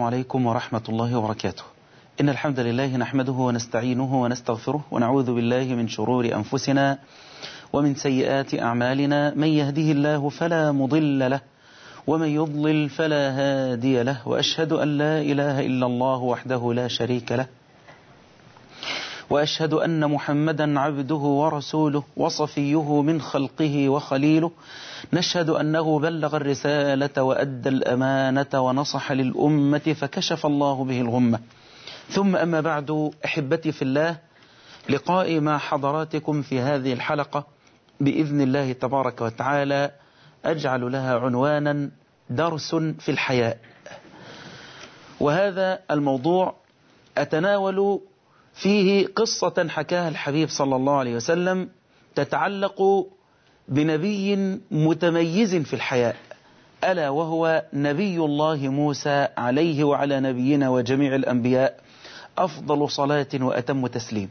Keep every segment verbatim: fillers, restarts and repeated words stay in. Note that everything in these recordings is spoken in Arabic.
عليكم ورحمة الله وبركاته. إن الحمد لله نحمده ونستعينه ونستغفره ونعوذ بالله من شرور أنفسنا ومن سيئات أعمالنا. من يهده الله فلا مضل له ومن يضلل فلا هادي له، وأشهد أن لا إله إلا الله وحده لا شريك له، وأشهد أن محمدا عبده ورسوله وصفيه من خلقه وخليله. نشهد أنه بلغ الرسالة وأدى الأمانة ونصح للأمة فكشف الله به الغمة. ثم أما بعد، أحبتي في الله، لقائي مع حضراتكم في هذه الحلقة بإذن الله تبارك وتعالى أجعل لها عنوانا درس في الحياء. وهذا الموضوع أتناول فيه قصة حكاها الحبيب صلى الله عليه وسلم تتعلق بنبي متميز في الحياء، ألا وهو نبي الله موسى عليه وعلى نبينا وجميع الأنبياء أفضل صلاة وأتم تسليم.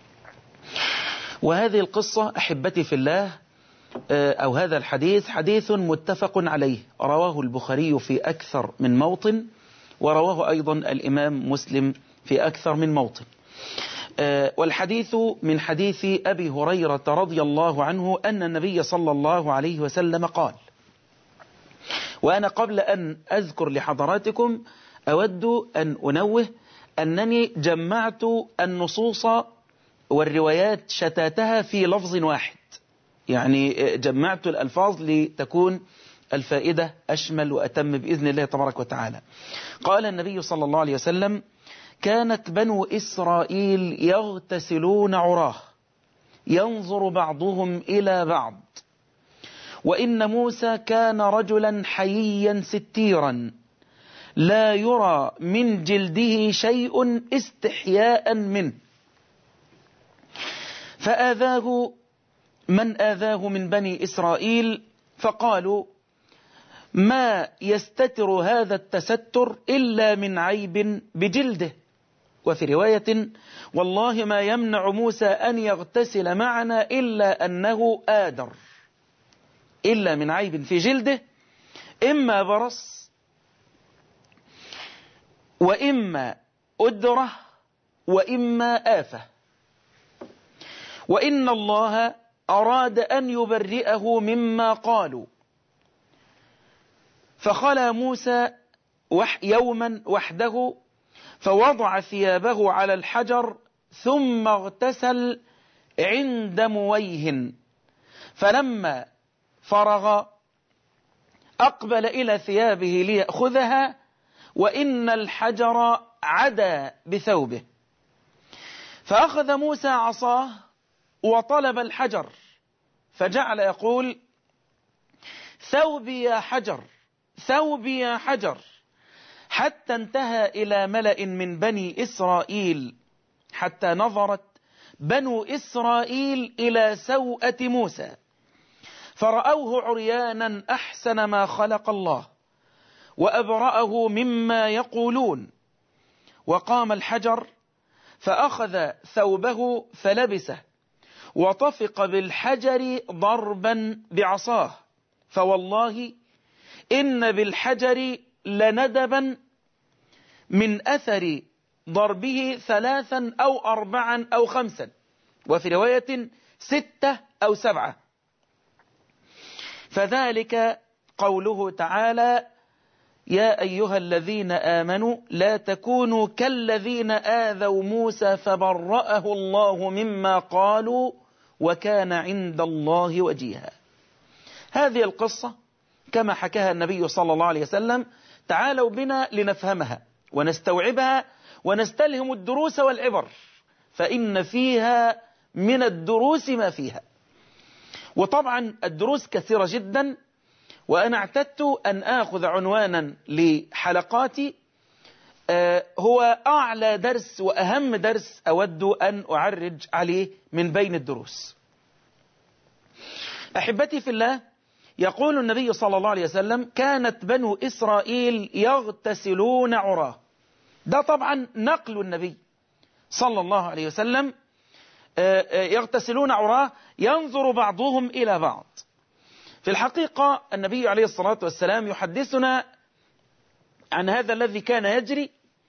وهذه القصة أحبتي في الله، أو هذا الحديث حديث متفق عليه، رواه البخاري في أكثر من موطن، ورواه أيضا الإمام مسلم في أكثر من موطن. والحديث من حديث أبي هريرة رضي الله عنه أن النبي صلى الله عليه وسلم قال، وأنا قبل أن أذكر لحضراتكم أود أن أنوه أنني جمعت النصوص والروايات شتاتها في لفظ واحد، يعني جمعت الألفاظ لتكون الفائدة أشمل وأتم بإذن الله تبارك وتعالى. قال النبي صلى الله عليه وسلم: كانت بنو إسرائيل يغتسلون عراه ينظر بعضهم إلى بعض، وإن موسى كان رجلا حييا ستيرا لا يرى من جلده شيء استحياء منه، فآذاه من آذاه من بني إسرائيل، فقالوا: ما يستتر هذا التستر إلا من عيب بجلده. وفي رواية: والله ما يمنع موسى أن يغتسل معنا إلا أنه آدر، إلا من عيب في جلده، إما برص وإما أدرة وإما آفة، وإن الله أراد أن يبرئه مما قالوا. فخلى موسى يوما وحده فوضع ثيابه على الحجر ثم اغتسل عند مويه، فلما فرغ أقبل إلى ثيابه ليأخذها وإن الحجر عدا بثوبه، فأخذ موسى عصاه وطلب الحجر فجعل يقول: ثوبي يا حجر، ثوبي يا حجر، حتى انتهى إلى ملأ من بني إسرائيل، حتى نظرت بنو إسرائيل إلى سوءة موسى فرأوه عريانا أحسن ما خلق الله وأبرأه مما يقولون. وقام الحجر فأخذ ثوبه فلبسه وطفق بالحجر ضربا بعصاه، فوالله إن بالحجر لندبا من أثر ضربه ثلاثا أو أربعا أو خمسا، وفي رواية ستة أو سبعة. فذلك قوله تعالى: يا أيها الذين آمنوا لا تكونوا كالذين آذوا موسى فبرأه الله مما قالوا وكان عند الله وجيها. هذه القصة كما حكاها النبي صلى الله عليه وسلم، تعالوا بنا لنفهمها ونستوعبها ونستلهم الدروس والعبر، فإن فيها من الدروس ما فيها. وطبعا الدروس كثيرة جدا، وأنا اعتدت أن آخذ عنوانا لحلقاتي آه هو أعلى درس وأهم درس أود أن أعرج عليه من بين الدروس. أحبتي في الله، يقول النبي صلى الله عليه وسلم: كانت بنو إسرائيل يغتسلون عراه. ده طبعا نقل النبي صلى الله عليه وسلم، يغتسلون عراه ينظر بعضهم إلى بعض. في الحقيقة النبي عليه الصلاة والسلام يحدثنا عن هذا الذي كان يجري،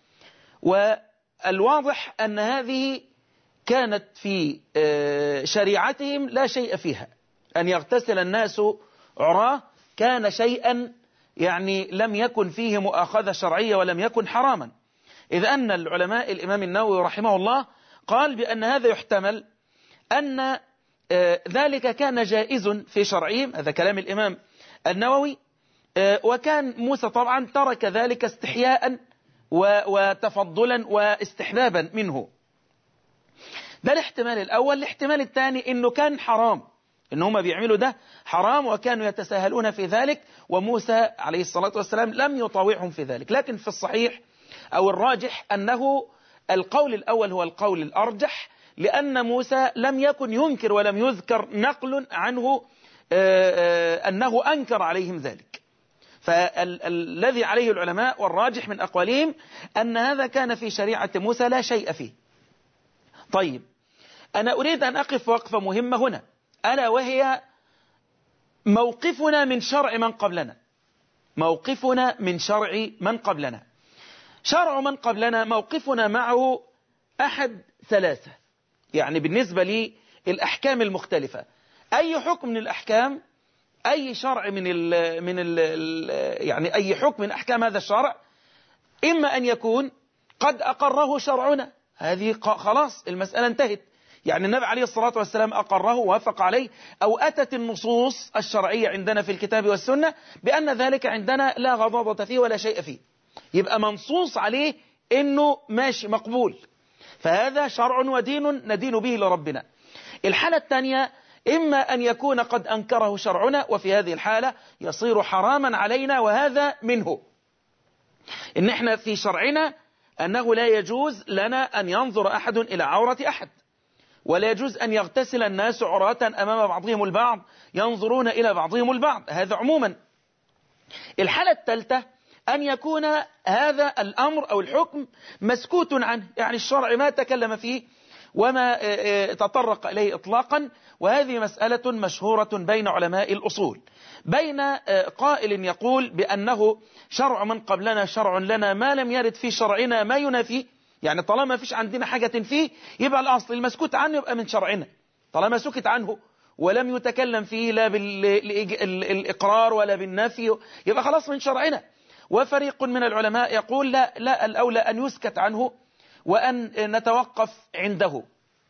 والواضح أن هذه كانت في شريعتهم لا شيء فيها، أن يغتسل الناس عراه كان شيئا يعني لم يكن فيه مؤاخذة شرعية ولم يكن حراما، إذ أن العلماء الإمام النووي رحمه الله قال بأن هذا يحتمل أن ذلك كان جائز في شرعهم، هذا كلام الإمام النووي، وكان موسى طبعا ترك ذلك استحياء وتفضلا واستحبابا منه. ده الاحتمال الأول. الاحتمال الثاني إنه كان حرام، إن هم بيعملوا ده حرام وكانوا يتساهلون في ذلك، وموسى عليه الصلاة والسلام لم يطاوعهم في ذلك. لكن في الصحيح أو الراجح أنه القول الأول هو القول الأرجح، لأن موسى لم يكن ينكر ولم يذكر نقل عنه أنه أنكر عليهم ذلك. فالذي عليه العلماء والراجح من أقوالهم أن هذا كان في شريعة موسى لا شيء فيه. طيب، أنا أريد أن أقف وقفة مهمة هنا، ألا وهي موقفنا من شرع من قبلنا. موقفنا من شرع من قبلنا شرع من قبلنا موقفنا معه أحد ثلاثة، يعني بالنسبة لي الأحكام المختلفة، أي حكم من الأحكام، أي شرع من ال من ال يعني أي حكم من أحكام هذا الشرع، إما أن يكون قد أقره شرعنا، هذه خلاص المسألة انتهت، يعني النبي عليه الصلاة والسلام أقره ووافق عليه، أو أتت النصوص الشرعية عندنا في الكتاب والسنة بأن ذلك عندنا لا غضاضة فيه ولا شيء فيه، يبقى منصوص عليه إنه ماشي مقبول، فهذا شرع ودين ندين به لربنا. الحالة الثانية إما أن يكون قد أنكره شرعنا، وفي هذه الحالة يصير حراما علينا، وهذا منه إن إحنا في شرعنا أنه لا يجوز لنا أن ينظر أحد إلى عورة أحد، ولا يجوز أن يغتسل الناس عراة أمام بعضهم البعض ينظرون إلى بعضهم البعض، هذا عموما. الحالة الثالثة أن يكون هذا الأمر أو الحكم مسكوت عنه، يعني الشرع ما تكلم فيه وما تطرق إليه إطلاقا، وهذه مسألة مشهورة بين علماء الأصول، بين قائل يقول بأنه شرع من قبلنا شرع لنا ما لم يرد في شرعنا ما ينافيه، يعني طالما ما فيش عندنا حاجة فيه يبقى الأصل المسكوت عنه يبقى من شرعنا، طالما سكت عنه ولم يتكلم فيه لا بالإقرار ولا بالنفي يبقى خلاص من شرعنا. وفريق من العلماء يقول لا لا الأولى أن يسكت عنه وأن نتوقف عنده.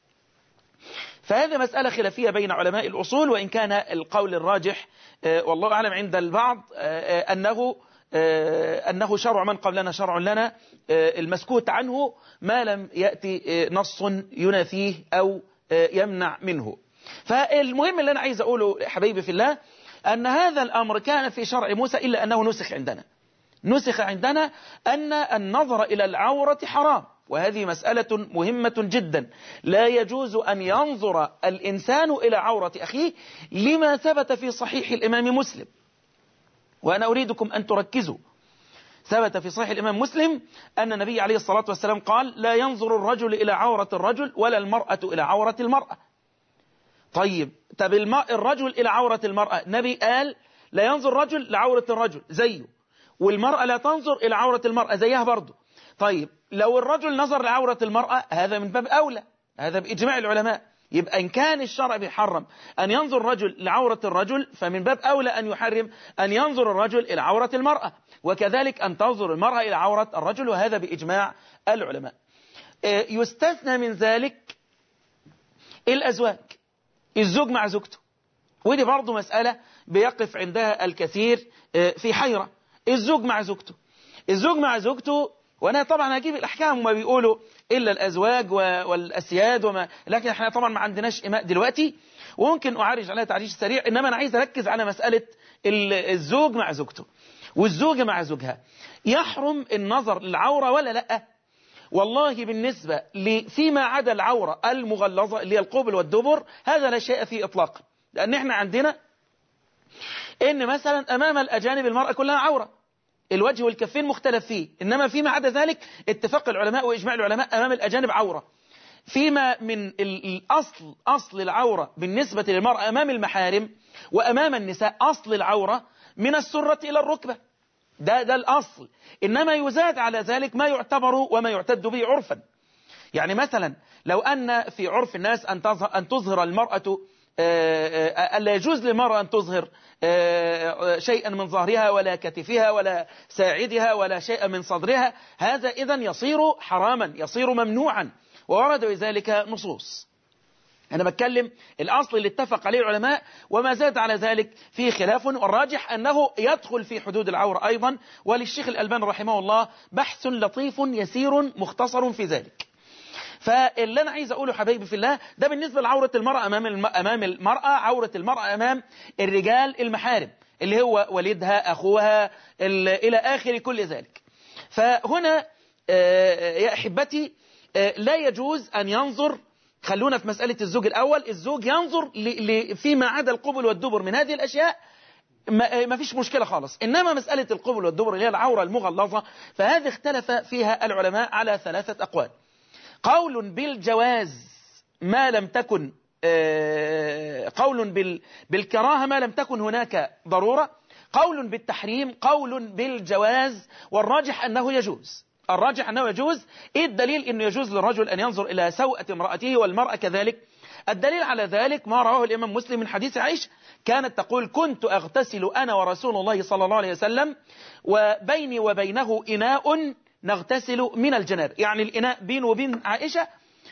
فهذه مسألة خلافية بين علماء الأصول، وإن كان القول الراجح والله أعلم عند البعض أنه أنه شرع من قبلنا شرع لنا، المسكوت عنه ما لم يأتي نص ينافيه أو يمنع منه. فالمهم اللي أنا عايز أقوله حبيبي في الله أن هذا الأمر كان في شرع موسى إلا أنه نسخ عندنا نسخ عندنا أن النظر إلى العورة حرام، وهذه مسألة مهمة جدا، لا يجوز أن ينظر الإنسان إلى عورة أخيه لما ثبت في صحيح الإمام مسلم، وأنا أريدكم أن تركزوا. ثبت في صحيح الإمام مسلم أن النبي عليه الصلاة والسلام قال لا ينظر الرجل إلى عورة الرجل ولا المرأة إلى عورة المرأة. طيب طب الرجل إلى عورة المرأة، نبي قال لا ينظر الرجل لعورة الرجل زيه، والمرأة لا تنظر إلى عورة المرأة زيها برضه. طيب لو الرجل نظر لعورة المرأة هذا من باب أولى، هذا بإجماع العلماء، يبقى إن كان الشرع بيحرم أن ينظر الرجل لعورة الرجل فمن باب أولى أن يحرم أن ينظر الرجل إلى عورة المرأة، وكذلك أن تنظر المرأة إلى عورة الرجل، وهذا بإجماع العلماء. يستثنى من ذلك الأزواج، الزوج مع زوجته، ودي برضو مسألة بيقف عندها الكثير في حيرة. الزوج مع زوجته الزوج مع زوجته وأنا طبعا هجيب الأحكام وما بيقولوا إلا الأزواج والأسياد وما، لكن احنا طبعا ما عندناش إماء دلوقتي وممكن أعرج عليها تعريج سريع، إنما أنا عايز أركز على مسألة الزوج مع زوجته والزوجة مع زوجها. يحرم النظر للعورة ولا لأ؟ والله بالنسبة فيما عدا العورة المغلظة اللي هي القبل والدبر هذا لا شيء فيه إطلاقا، لأن احنا عندنا إن مثلا أمام الأجانب المرأة كلها عورة، الوجه والكفين مختلف فيه، إنما فيما عدا ذلك اتفاق العلماء وإجماع العلماء أمام الأجانب عورة. فيما من الأصل أصل العورة بالنسبة للمرأة أمام المحارم وأمام النساء أصل العورة من السرة إلى الركبة، ده ده الأصل. إنما يزاد على ذلك ما يعتبر وما يعتد به عرفا. يعني مثلا لو أن في عرف الناس أن تظهر, أن تظهر المرأة، ألا يجوز للمرأة أن تظهر شيئا من ظهرها ولا كتفها ولا ساعدها ولا شيئا من صدرها، هذا إذن يصير حراما، يصير ممنوعا، وورد بذلك نصوص. أنا بتكلم الأصل اللي اتفق عليه العلماء، وما زاد على ذلك فيه خلاف، والراجح أنه يدخل في حدود العورة أيضا. وللشيخ الألباني رحمه الله بحث لطيف يسير مختصر في ذلك. فاللي أنا عايز أقوله حبايبي في الله، ده بالنسبة لعورة المرأة أمام أمام المرأة، عورة المرأة أمام الرجال المحارم اللي هو والدها، أخوها، إلى آخر كل ذلك. فهنا يا أحبتي لا يجوز أن ينظر، خلونا في مسألة الزوج الأول، الزوج ينظر فيما عدا القبل والدبر من هذه الأشياء، ما فيش مشكلة خالص. إنما مسألة القبل والدبر اللي هي العورة المغلظة، فهذه اختلف فيها العلماء على ثلاثة أقوال. قول بالجواز ما لم تكن قول بالكراهة ما لم تكن هناك ضرورة، قول بالتحريم، قول بالجواز، والراجح أنه يجوز. الراجح أنه يجوز. إيه الدليل أنه يجوز للرجل أن ينظر إلى سوءة امرأته والمرأة كذلك؟ الدليل على ذلك ما رواه الإمام مسلم من حديث عائشة، كانت تقول: كنت أغتسل أنا ورسول الله صلى الله عليه وسلم وبيني وبينه إناء نغتسل من الجنابة. يعني الإناء بين وبين عائشة،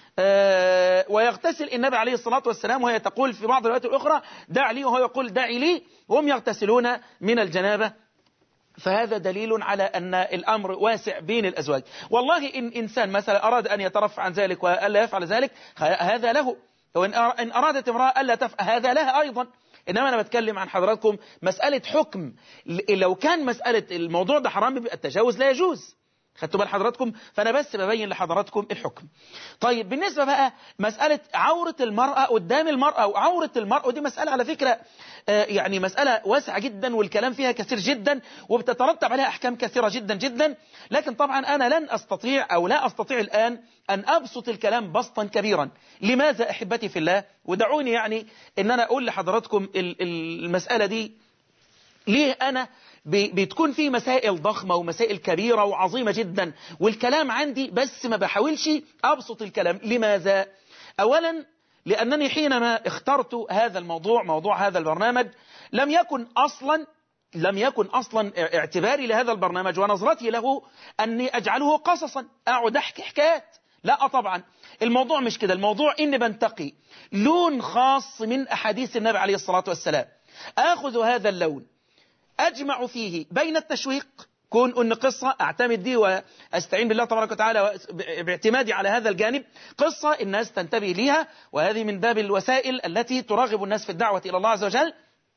آه ويغتسل النبي عليه الصلاة والسلام، وهي تقول في بعض الروايات الأخرى دع لي، وهو يقول دعي لي، وهم يغتسلون من الجنابة. فهذا دليل على أن الأمر واسع بين الأزواج. والله إن إنسان مثلا أراد أن يترفع عن ذلك وألا يفعل ذلك، هذا له، وإن أرادت امرأة ألا تفعل هذا لها أيضا. إنما أنا بتكلم عن حضراتكم مسألة حكم. لو كان مسألة الموضوع ده حرام بيبقى التجاوز لا يجوز. خدتوا بال حضراتكم؟ فأنا بس ببين لحضراتكم الحكم. طيب بالنسبة بقى مسألة عورة المرأة قدام المرأة وعورة المرأة، ودي مسألة على فكرة آه يعني مسألة واسعة جدا، والكلام فيها كثير جدا، وبتترتب عليها أحكام كثيرة جدا جدا. لكن طبعا أنا لن أستطيع أو لا أستطيع الآن أن أبسط الكلام بسطا كبيرا. لماذا أحبتي في الله؟ ودعوني يعني أن أنا أقول لحضراتكم المسألة دي ليه أنا بتكون في مسائل ضخمة ومسائل كبيرة وعظيمة جدا، والكلام عندي بس ما بحاولش أبسط الكلام. لماذا؟ أولا لأنني حينما اخترت هذا الموضوع، موضوع هذا البرنامج، لم يكن أصلا لم يكن أصلا اعتباري لهذا البرنامج ونظرتي له أني أجعله قصصا أقعد أحكي حكايات. لا طبعا، الموضوع مش كده. الموضوع إني بنتقي لون خاص من أحاديث النبي عليه الصلاة والسلام، أخذ هذا اللون أجمع فيه بين التشويق، كون أن قصة أعتمد دي وأستعين بالله تبارك وتعالى باعتمادي على هذا الجانب، قصة الناس تنتبه ليها، وهذه من باب الوسائل التي تراغب الناس في الدعوة إلى الله عز وجل،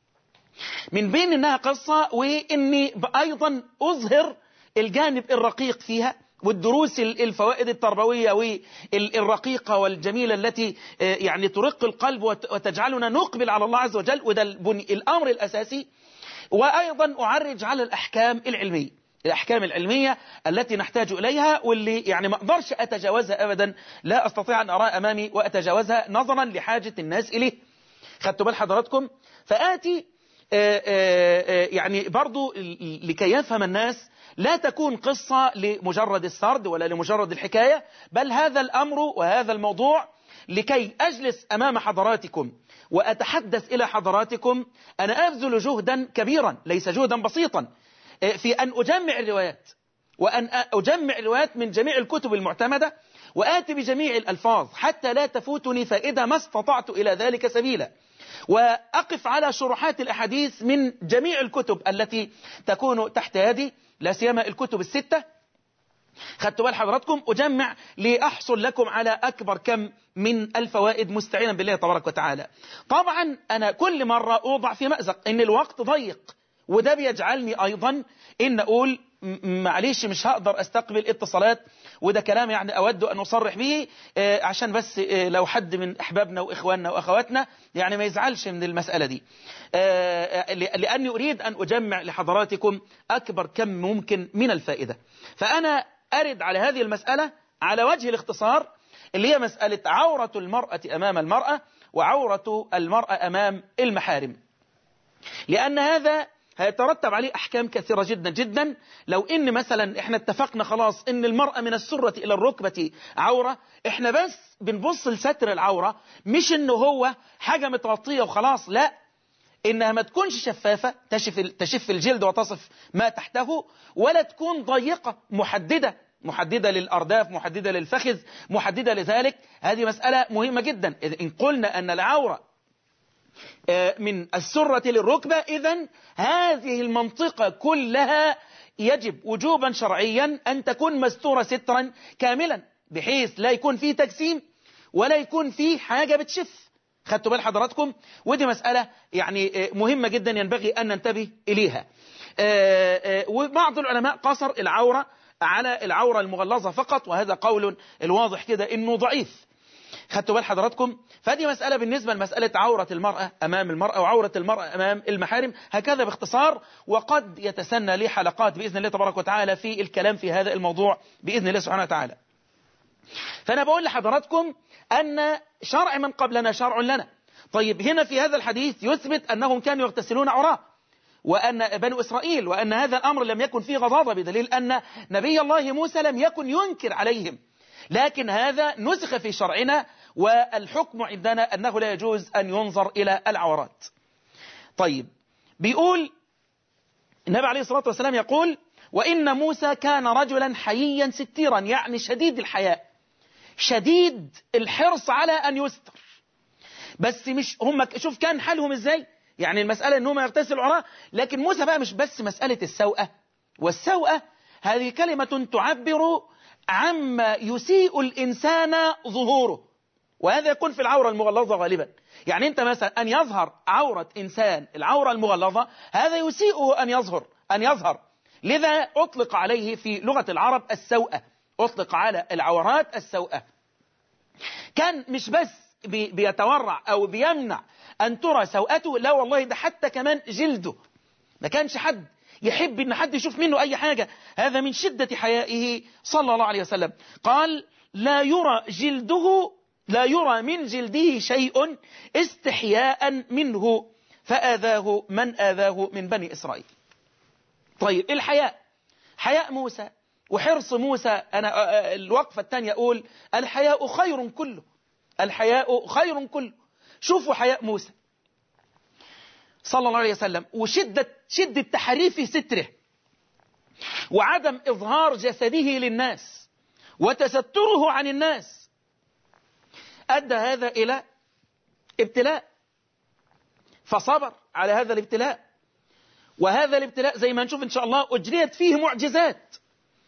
من بين أنها قصة وإني أيضا أظهر الجانب الرقيق فيها، والدروس الفوائد التربوية والرقيقة والجميلة التي يعني ترق القلب وتجعلنا نقبل على الله عز وجل، وده الأمر الأساسي. وأيضا أعرج على الأحكام العلمية، الأحكام العلمية التي نحتاج إليها، واللي يعني ما أقدرش أتجاوزها أبدا، لا أستطيع أن أرى أمامي وأتجاوزها نظرا لحاجة الناس إليه. خدتوا بال حضراتكم؟ فآتي آآ آآ يعني برضو لكي يفهم الناس، لا تكون قصة لمجرد السرد ولا لمجرد الحكاية، بل هذا الأمر وهذا الموضوع لكي أجلس أمام حضراتكم وأتحدث إلى حضراتكم، أنا أبذل جهدا كبيرا ليس جهدا بسيطا في أن أجمع الروايات، وأن أجمع الروايات من جميع الكتب المعتمدة، وآتي بجميع الألفاظ حتى لا تفوتني فائدة ما استطعت إلى ذلك سبيلا، وأقف على شروحات الأحاديث من جميع الكتب التي تكون تحت يدي، لا سيما الكتب الستة. خدتوا بال حضراتكم؟ أجمع لأحصل لكم على أكبر كم من الفوائد مستعينا بالله تبارك وتعالى. طبعا أنا كل مرة أوضع في مأزق إن الوقت ضيق، وده بيجعلني أيضا إن أقول معليش مش هقدر أستقبل اتصالات، وده كلام يعني أود أن أصرح به عشان بس لو حد من أحبابنا وإخواننا وأخواتنا يعني ما يزعلش من المسألة دي، لأني أريد أن أجمع لحضراتكم أكبر كم ممكن من الفائدة. فأنا أرد على هذه المسألة على وجه الاختصار، اللي هي مسألة عورة المرأة أمام المرأة وعورة المرأة أمام المحارم، لأن هذا هيترتب عليه أحكام كثيرة جدا جدا. لو إن مثلا إحنا اتفقنا خلاص إن المرأة من السرة إلى الركبة عورة، إحنا بس بنبص لستر العورة، مش إنه هو حاجة متغطية وخلاص، لا، إنها ما تكونش شفافة تشف تشف الجلد وتصف ما تحته، ولا تكون ضيقة محددة محددة للأرداف، محددة للفخذ، محددة لذلك. هذه مسألة مهمة جدا. إن قلنا أن العورة من السرة للركبة، إذن هذه المنطقة كلها يجب وجوبا شرعيا أن تكون مستورة سترا كاملا، بحيث لا يكون فيه تجسيم ولا يكون فيه حاجة بتشف. خدتوا بال حضراتكم؟ ودي مسألة يعني مهمة جدا ينبغي أن ننتبه إليها. وبعض العلماء قصر العورة على العورة المغلظة فقط، وهذا قول الواضح كده إنه ضعيف. خدتوا بال حضراتكم؟ فهذه مسألة بالنسبة لمسألة عورة المرأة أمام المرأة وعورة المرأة أمام المحارم، هكذا باختصار. وقد يتسنى لي حلقات بإذن الله تبارك وتعالى في الكلام في هذا الموضوع بإذن الله سبحانه وتعالى. فأنا بقول لحضراتكم أن شرع من قبلنا شرع لنا. طيب هنا في هذا الحديث يثبت أنهم كانوا يغتسلون عراء، وأن بنو إسرائيل، وأن هذا الأمر لم يكن فيه غضاضة، بدليل أن نبي الله موسى لم يكن ينكر عليهم، لكن هذا نسخ في شرعنا، والحكم عندنا أنه لا يجوز أن ينظر إلى العورات. طيب بيقول النبي عليه الصلاة والسلام يقول: وإن موسى كان رجلا حييا ستيرا، يعني شديد الحياء، شديد الحرص على أن يستر. بس مش هم، شوف كان حالهم إزاي، يعني المسألة أنهم يغتسلوا عراء، لكن موسى بقى مش بس مسألة السوءة، والسوءة هذه كلمة تعبر عما يسيء الإنسان ظهوره، وهذا يكون في العورة المغلظة غالبا. يعني أنت مثلا أن يظهر عورة إنسان، العورة المغلظة، هذا يسيئه أن يظهر أن يظهر لذا أطلق عليه في لغة العرب السوءة، أطلق على العورات السوءة. كان مش بس بي بيتورع أو بيمنع أن ترى سوءته، لا والله، ده حتى كمان جلده ما كانش حد يحب أن حد يشوف منه أي حاجة، هذا من شدة حيائه صلى الله عليه وسلم. قال: لا يرى جلده لا يرى من جلده شيء استحياء منه، فآذاه من آذاه من بني إسرائيل. طيب الحياء، حياء موسى وحرص موسى، أنا الوقفة الثانية أقول: الحياء خير كله، الحياء خير كله. شوفوا حياء موسى صلى الله عليه وسلم، وشدة شدة تحريف ستره، وعدم إظهار جسده للناس، وتستره عن الناس، أدى هذا إلى ابتلاء، فصبر على هذا الابتلاء. وهذا الابتلاء زي ما نشوف إن شاء الله أجريت فيه معجزات،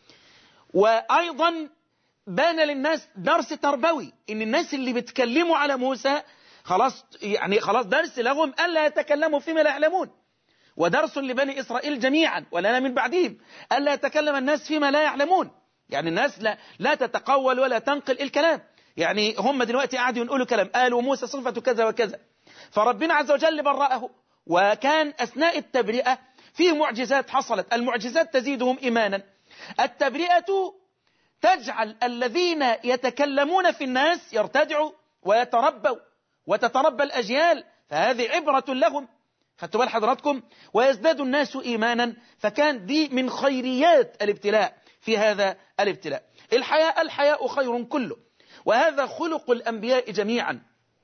وأيضا بان للناس درس تربوي، إن الناس اللي بيتكلموا على موسى خلاص، يعني خلاص درس لهم ألا يتكلموا فيما لا يعلمون، ودرس لبني إسرائيل جميعا ولنا من بعدهم ألا يتكلم الناس فيما لا يعلمون. يعني الناس لا, لا تتقول ولا تنقل الكلام، يعني هم دلوقتي قاعدوا ينقلوا كلام، قالوا موسى صفة كذا وكذا، فربنا عز وجل برأه. وكان أثناء التبرئة فيه معجزات حصلت، المعجزات تزيدهم إيمانا. التبرئة تجعل الذين يتكلمون في الناس يرتدعوا ويتربوا، وتتربى الأجيال، فهذه عبرة لهم. خدتوا بال حضراتكم؟ ويزداد الناس إيمانا، فكان دي من خيريات الابتلاء في هذا الابتلاء. الحياء الحياء خير كله، وهذا خلق الأنبياء جميعا.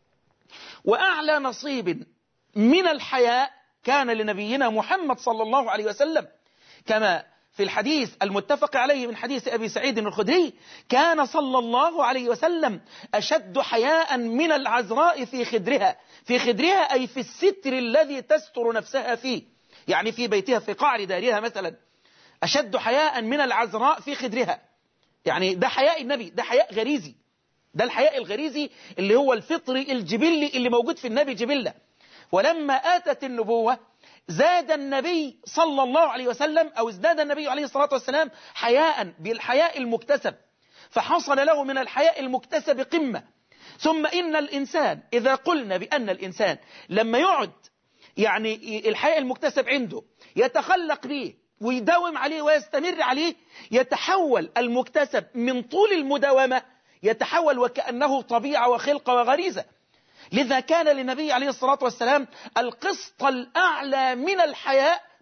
وأعلى نصيب من الحياء كان لنبينا محمد صلى الله عليه وسلم، كما في الحديث المتفق عليه من حديث أبي سعيد الخدري: كان صلى الله عليه وسلم أشد حياء من العذراء في خدرها، في خدرها أي في الستر الذي تستر نفسها فيه، يعني في بيتها في قعر دارها مثلا، أشد حياء من العذراء في خدرها. يعني ده حياء النبي، ده حياء غريزي، ده الحياء الغريزي اللي هو الفطري الجبلي اللي موجود في النبي جبلة. ولما آتت النبوة زاد النبي صلى الله عليه وسلم، أو ازداد النبي عليه الصلاة والسلام حياء بالحياء المكتسب، فحصل له من الحياء المكتسب قمة. ثم إن الإنسان إذا قلنا بأن الإنسان لما يقعد يعني الحياء المكتسب عنده يتخلق به ويداوم عليه ويستمر عليه، يتحول المكتسب من طول المداومة، يتحول وكأنه طبيعة وخلقة وغريزة. لذا كان للنبي عليه الصلاة والسلام القسط الأعلى من الحياء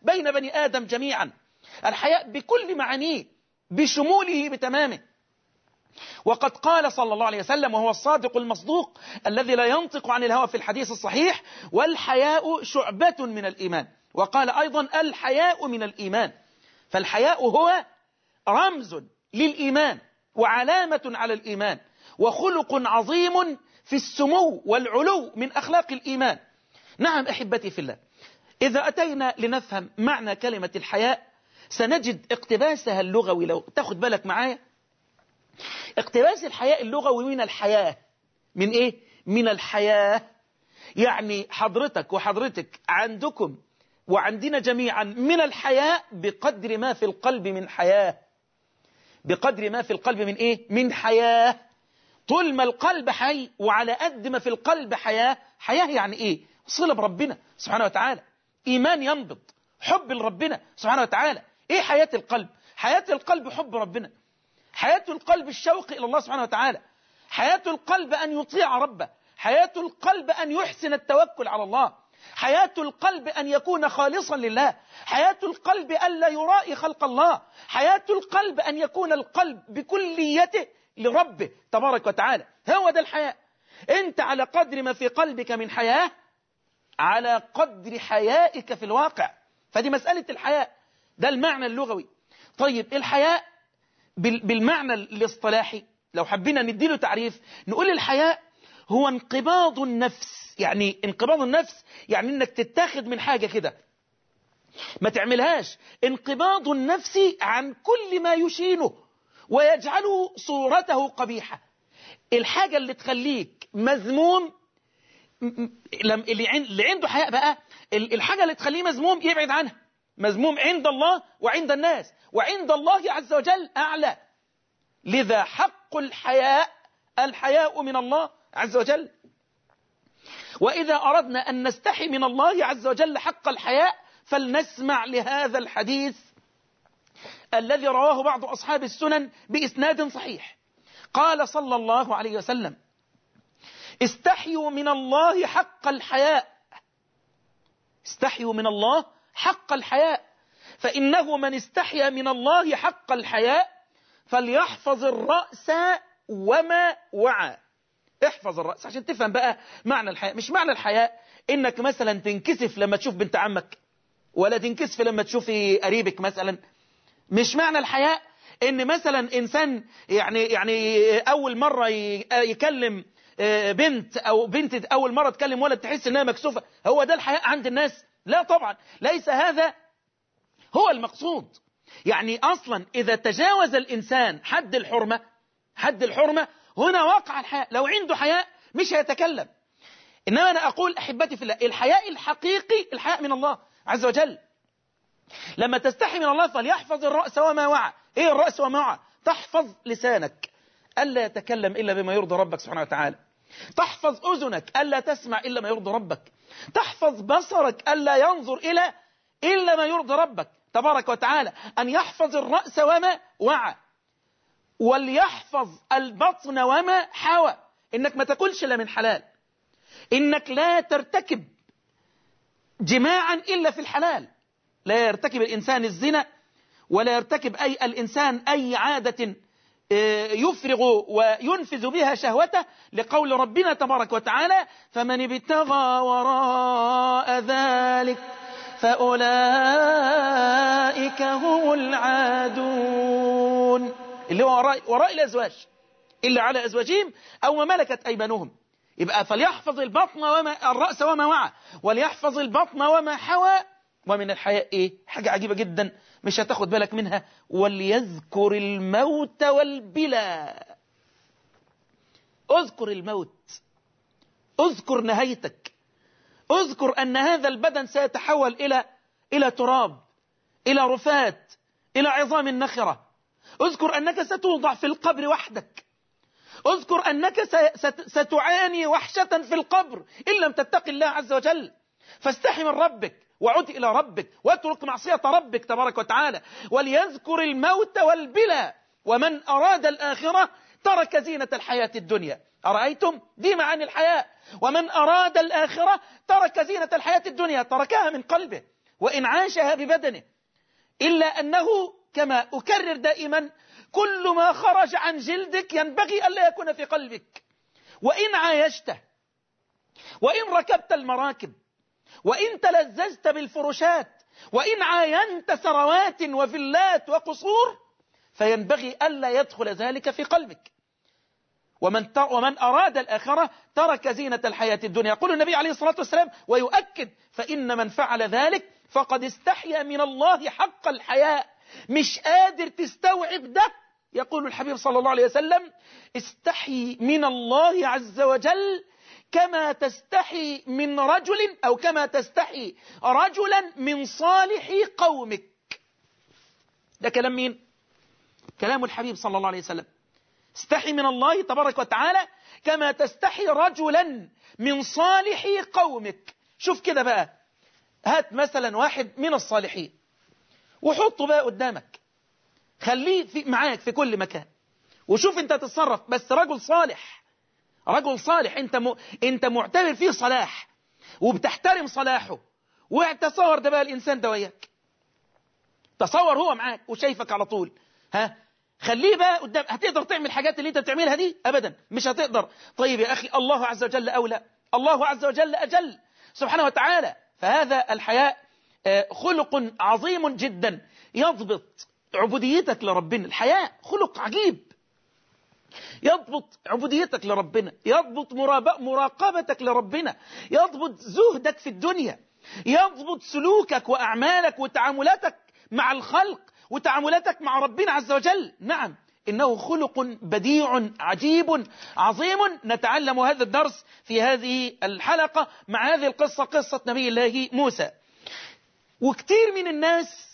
بين بني آدم جميعا، الحياء بكل معانيه بشموله بتمامه. وقد قال صلى الله عليه وسلم وهو الصادق المصدوق الذي لا ينطق عن الهوى في الحديث الصحيح: والحياء شعبة من الإيمان. وقال أيضا: الحياء من الإيمان. فالحياء هو رمز للإيمان وعلامة على الإيمان وخلق عظيم في السمو والعلو من أخلاق الإيمان. نعم أحبتي في الله، إذا أتينا لنفهم معنى كلمة الحياء سنجد اقتباسها اللغوي. لو تاخد بالك معايا، اقتباس الحياء اللغوي من الحياة. من إيه؟ من الحياة. يعني حضرتك وحضرتك عندكم وعندنا جميعا من الحياء بقدر ما في القلب من حياة. بقدر ما في القلب من إيه؟ من حياة. طول ما القلب حي وعلى قد ما في القلب حياة. حياة يعني إيه؟ صلة بربنا سبحانه وتعالى، إيمان ينبض، حب لربنا سبحانه وتعالى. إيه حياة القلب؟ حياة القلب حب ربنا، حياة القلب الشوق إلى الله سبحانه وتعالى، حياة القلب أن يطيع ربه، حياة القلب أن يحسن التوكل على الله، حياة القلب أن يكون خالصا لله، حياة القلب أن لا يرائي خلق الله، حياة القلب أن يكون القلب بكليته لربه تبارك وتعالى. هو ده الحياة. أنت على قدر ما في قلبك من حياة على قدر حيائك في الواقع. فدي مسألة الحياء، ده المعنى اللغوي. طيب الحياء بالمعنى الاصطلاحي لو حبينا نديله تعريف نقول الحياء هو انقباض النفس. يعني انقباض النفس يعني انك تتاخد من حاجة كده ما تعملهاش، انقباض النفس عن كل ما يشينه ويجعله صورته قبيحة. الحاجة اللي تخليك مذموم، اللي عنده حياء بقى الحاجة اللي تخليه مذموم يبعد عنها. مذموم عند الله وعند الناس، وعند الله عز وجل أعلى. لذا حق الحياء الحياء من الله عز وجل. وإذا أردنا أن نستحي من الله عز وجل حق الحياء فلنسمع لهذا الحديث الذي رواه بعض أصحاب السنن بإسناد صحيح. قال صلى الله عليه وسلم: استحيوا من الله حق الحياء. استحيوا من الله حق الحياء، فإنه من استحيا من الله حق الحياء فليحفظ الرأس وما وعى. احفظ الرأس عشان تفهم بقى معنى الحياء. مش معنى الحياء إنك مثلا تنكسف لما تشوف بنت عمك، ولا تنكسف لما تشوفي قريبك مثلا. مش معنى الحياء إن مثلا إنسان يعني يعني أول مرة يكلم بنت أو بنت أول مرة تكلم ولد تحس إنها مكسوفة. هو ده الحياء عند الناس؟ لا طبعا، ليس هذا هو المقصود. يعني أصلا إذا تجاوز الإنسان حد الحرمة حد الحرمة هنا وقع الحياء. لو عنده حياء مش هيتكلم. إنما أنا أقول أحبتي في الله، الحياء الحقيقي الحياء من الله عز وجل. لما تستحي من الله فليحفظ الرأس وما وعى. إيه الرأس وما وعى؟ تحفظ لسانك ألا يتكلم إلا بما يرضي ربك سبحانه وتعالى. تحفظ أذنك ألا تسمع إلا ما يرضي ربك. تحفظ بصرك ألا ينظر إلى إلا ما يرضي ربك تبارك وتعالى. أن يحفظ الرأس وما وعى، وليحفظ البطن وما حوى. إنك ما تاكلش إلا من حلال، إنك لا ترتكب جماعا إلا في الحلال. لا يرتكب الإنسان الزنا، ولا يرتكب أي الإنسان أي عادة يفرغ وينفذ بها شهوته، لقول ربنا تبارك وتعالى: فمن ابتغى وراء ذلك فأولئك هم العادون. اللي هو وراء, وراء الأزواج إلا على أزواجهم أو ما ملكت أيمانهم. يبقى فليحفظ البطن وما الرأس وما وعى، وليحفظ البطن وما حوى. ومن الحياء إيه؟ حاجة عجيبة جدا مش هتاخد بالك منها: وليذكر الموت والبلا. اذكر الموت، اذكر نهايتك، اذكر أن هذا البدن سيتحول إلى إلى تراب، إلى رفات، إلى عظام النخرة. اذكر أنك ستوضع في القبر وحدك. اذكر أنك ستعاني وحشة في القبر إن لم تتق الله عز وجل. فاستحي من ربك وعد إلى ربك واترك معصية ربك تبارك وتعالى. وليذكر الموت والبلا. ومن أراد الآخرة ترك زينة الحياة الدنيا. أرأيتم؟ دي معاني الحياة. ومن أراد الآخرة ترك زينة الحياة الدنيا، تركها من قلبه وإن عاشها ببدنه، إلا أنه كما أكرر دائما كل ما خرج عن جلدك ينبغي ألا يكون في قلبك. وإن عايشته، وإن ركبت المراكب، وإن تلذذت بالفرشات، وإن عاينت ثروات وفلات وقصور، فينبغي ألا يدخل ذلك في قلبك. ومن, ومن أراد الآخرة ترك زينة الحياة الدنيا. يقول النبي عليه الصلاة والسلام ويؤكد: فإن من فعل ذلك فقد استحيا من الله حق الحياء. مش قادر تستوعب ده، يقول الحبيب صلى الله عليه وسلم: استحي من الله عز وجل كما تستحي من رجل، أو كما تستحي رجلا من صالح قومك. ده كلام مين؟ كلام الحبيب صلى الله عليه وسلم. استحي من الله تبارك وتعالى كما تستحي رجلا من صالح قومك. شوف كده بقى، هات مثلا واحد من الصالحين وحطه بقى قدامك، خليه في معاك في كل مكان، وشوف انت تتصرف. بس رجل صالح، رجل صالح انت م... انت معتبر فيه صلاح وبتحترم صلاحه، واتصور ده بقى الانسان ده وياك، تصور هو معاك وشايفك على طول، ها خليه بقى قدام. هتقدر تعمل الحاجات اللي انت بتعملها دي؟ ابدا مش هتقدر. طيب يا اخي، الله عز وجل اولى، الله عز وجل اجل سبحانه وتعالى. فهذا الحياء خلق عظيم جدا يضبط عبوديتك لربنا. الحياء خلق عجيب يضبط عبوديتك لربنا، يضبط مراقبتك لربنا، يضبط زهدك في الدنيا، يضبط سلوكك وأعمالك وتعاملاتك مع الخلق وتعاملاتك مع ربنا عز وجل. نعم، إنه خلق بديع عجيب عظيم. نتعلم هذا الدرس في هذه الحلقة مع هذه القصة، قصة نبي الله موسى. وكتير من الناس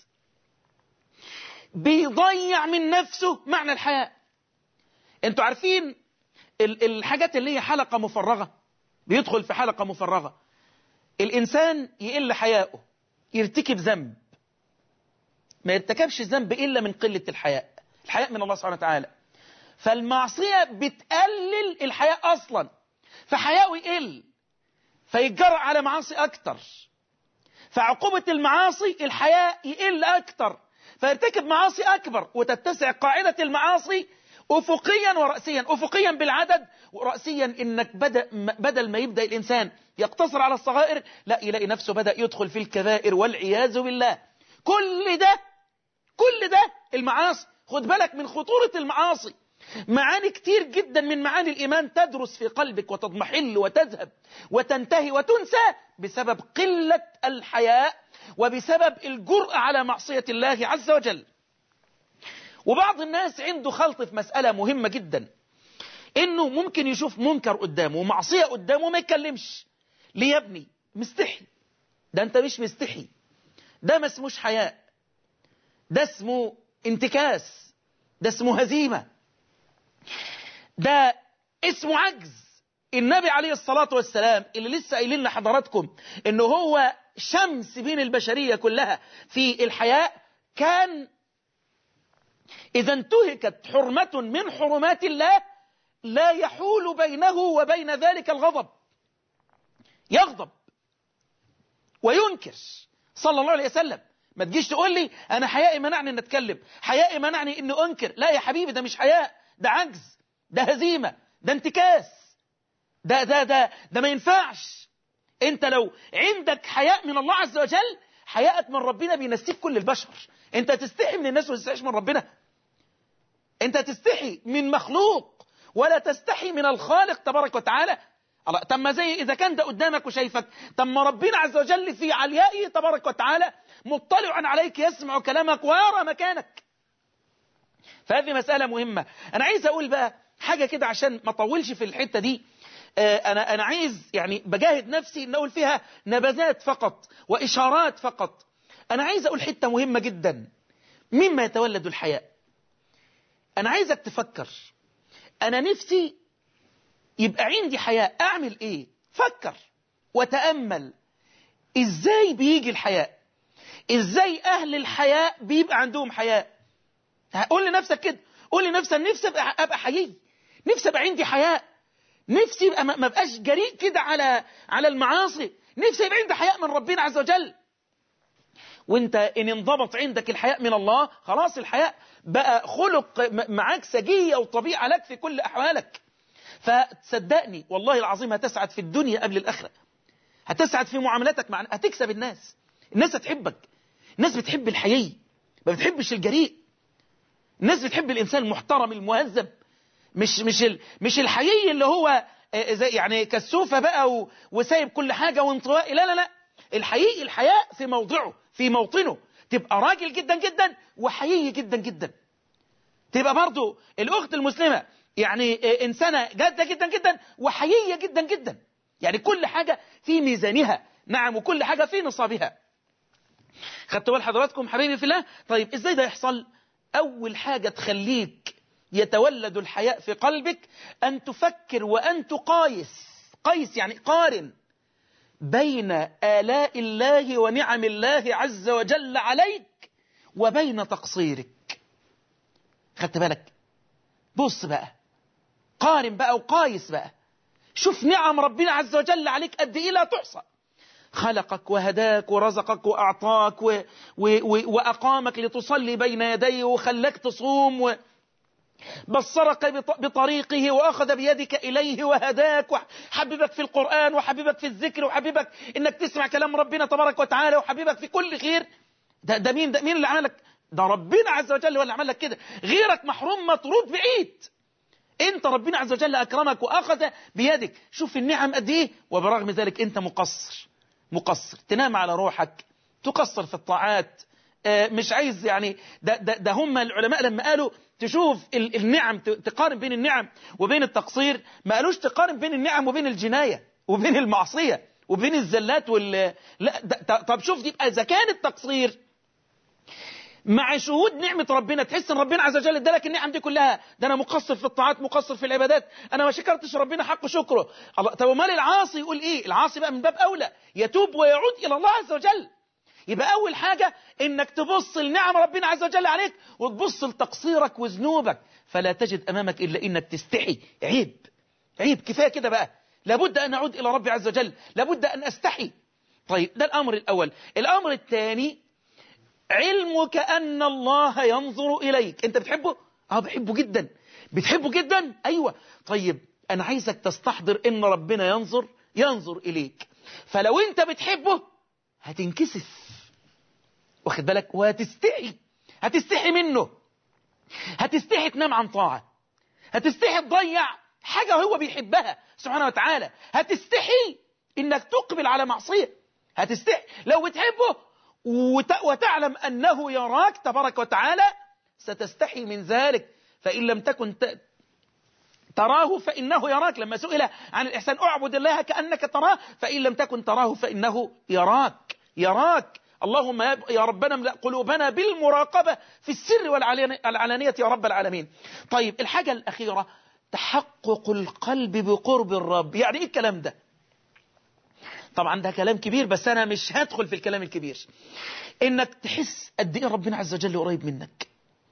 بيضيع من نفسه معنى الحياء. انتوا عارفين الحاجات اللي هي حلقة مفرغة، بيدخل في حلقة مفرغة، الإنسان يقل حياؤه، يرتكب ذنب، ما يرتكبش ذنب إلا من قلة الحياء، الحياء من الله سبحانه وتعالى. فالمعصية بتقلل الحياء أصلا، فحياؤه يقل، فيتجرأ على معاصي أكتر، فعقوبة المعاصي الحياء يقل أكتر، فيرتكب معاصي أكبر، وتتسع قاعدة المعاصي أفقيا ورأسيا. أفقيا بالعدد، ورأسيا إنك بدأ بدل ما يبدأ الإنسان يقتصر على الصغائر، لا يلاقي نفسه بدأ يدخل في الكبائر والعياذ بالله. كل ده كل ده المعاصي. خد بالك من خطورة المعاصي. معاني كتير جدا من معاني الإيمان تدرس في قلبك وتضمحل وتذهب وتنتهي وتنسى بسبب قلة الحياء وبسبب الجرأة على معصية الله عز وجل. وبعض الناس عنده خلط في مسألة مهمة جدا، إنه ممكن يشوف منكر قدامه ومعصية قدامه ما يتكلمش. ليه يا ابني؟ مستحي. ده أنت مش مستحي، ده ما اسموش حياء، ده اسمه انتكاس، ده اسمه هزيمة، ده اسمه عجز. النبي عليه الصلاة والسلام اللي لسه قايلين لحضراتكم إنه هو شمس بين البشرية كلها في الحياء، كان إذا انتهكت حرمة من حرمات الله لا يحول بينه وبين ذلك الغضب، يغضب وينكر صلى الله عليه وسلم. ما تجيش تقول لي أنا حيائي منعني أن أتكلم، حيائي منعني أن أنكر. لا يا حبيبي، ده مش حياء، ده عجز، ده هزيمة، ده انتكاس، ده ده ده ده ما ينفعش. أنت لو عندك حياء من الله عز وجل، حياءك من ربنا بينسيك كل البشر. أنت تستحي من الناس ولا تستحيش من ربنا؟ أنت تستحي من مخلوق ولا تستحي من الخالق تبارك وتعالى؟ الله، طب ما زي إذا كان ده قدامك وشايفك، طب ما ربنا عز وجل في عليائه تبارك وتعالى مطلع عليك، يسمع كلامك ويرى مكانك. فهذه مسألة مهمة. أنا عايز أقول بقى حاجة كده عشان ما أطولش في الحتة دي. أنا أنا عايز يعني بجاهد نفسي إن أقول فيها نبذات فقط وإشارات فقط. أنا عايز أقول حتة مهمة جدا مما يتولد الحياء. أنا عايزك تفكر، أنا نفسي يبقى عندي حياء، أعمل إيه؟ فكر وتأمل إزاي بيجي الحياء، إزاي أهل الحياء بيبقى عندهم حياء. قول لنفسك كده، قول لنفسك نفسي أبقى حقيقي، نفسي أبقى عندي حياء، نفسي يبقى ما بقاش جريء كده على على المعاصي، نفسي يبقى عندي حياء من ربنا عز وجل. وانت ان انضبط عندك الحياء من الله خلاص الحياء بقى خلق معاك سجية وطبيعة لك في كل أحوالك. فتصدقني والله العظيم هتسعد في الدنيا قبل الآخرة، هتسعد في معاملتك مع هتكسب الناس، الناس هتحبك، الناس بتحب الحيي ما بتحبش الجريء، الناس بتحب الإنسان المحترم المهذب، مش مش ال... مش الحيي اللي هو زي يعني كسوفة بقى و... وسايب كل حاجة وانطوائي، لا لا لا، الحيي الحياء في موضعه في موطنه، تبقى راجل جدا جدا وحيي جدا جدا. تبقى برضو الأخت المسلمة يعني إنسانة جادة جدا جدا وحيية جدا جدا، يعني كل حاجة في ميزانها، نعم، وكل حاجة في نصابها. خدتوا بال حضراتكم حبيبي في الله؟ طيب إزاي ده يحصل؟ أول حاجة تخليك يتولد الحياء في قلبك أن تفكر وأن تقايس، قيس يعني قارن بين آلاء الله ونعم الله عز وجل عليك وبين تقصيرك. خدت بالك؟ بص بقى، قارن بقى وقايس بقى، شوف نعم ربنا عز وجل عليك قد إيه لا تحصى. خلقك وهداك ورزقك وأعطاك و... و... و... وأقامك لتصلي بين يديه وخلك تصوم وبصرك بط... بطريقه وأخذ بيدك إليه وهداك وحببك في القرآن وحببك في الذكر وحببك إنك تسمع كلام ربنا تبارك وتعالى وحببك في كل خير. ده, ده مين ده مين اللي عملك؟ ده ربنا عز وجل هو اللي عمل لك كده، غيرك محروم مطرود بعيد. انت ربنا عز وجل أكرمك وأخذ بيدك، شوف النعم قد ايه، وبرغم ذلك انت مقصر مقصر تنام على روحك، تقصر في الطاعات، مش عايز يعني ده, ده, ده هم العلماء لما قالوا تشوف النعم تقارن بين النعم وبين التقصير، ما قالوش تقارن بين النعم وبين الجناية وبين المعصية وبين الزلات وال لا ده طب شوف، يبقى إذا كان التقصير مع شهود نعمة ربنا تحس ان ربنا عز وجل ادالك النعم دي كلها، ده انا مقصر في الطاعات مقصر في العبادات، انا ما شكرتش ربنا حق شكره. الله، طب ومال العاصي يقول ايه؟ العاصي بقى من باب اولى يتوب ويعود الى الله عز وجل. يبقى اول حاجة انك تبص لنعم ربنا عز وجل عليك وتبص لتقصيرك وذنوبك، فلا تجد امامك الا انك تستحي. عيب عيب كفاية كده بقى، لابد ان اعود الى ربي عز وجل، لابد ان استحي. طيب ده الامر الاول. الامر الثاني علمك أن الله ينظر إليك. أنت بتحبه؟ آه بحبه جدا. بتحبه جدا؟ أيوة. طيب أنا عايزك تستحضر إن ربنا ينظر ينظر إليك، فلو أنت بتحبه هتنكسف، واخد بالك، وهتستحي، هتستحي منه، هتستحي تنام عن طاعة، هتستحي تضيع حاجة هو بيحبها سبحانه وتعالى، هتستحي إنك تقبل على معصية، هتستحي لو بتحبه وتعلم أنه يراك تبارك وتعالى ستستحي من ذلك. فإن لم تكن تراه فإنه يراك. لما سئل عن الإحسان أعبد الله كأنك تراه فإن لم تكن تراه فإنه يراك. يراك. اللهم يا ربنا املأ قلوبنا بالمراقبة في السر والعلانية يا رب العالمين. طيب الحاجة الأخيرة تحقق القلب بقرب الرب. يعني إيه الكلام ده؟ طبعا ده كلام كبير بس أنا مش هدخل في الكلام الكبير. إنك تحس قد إيه ربنا عز وجل قريب منك،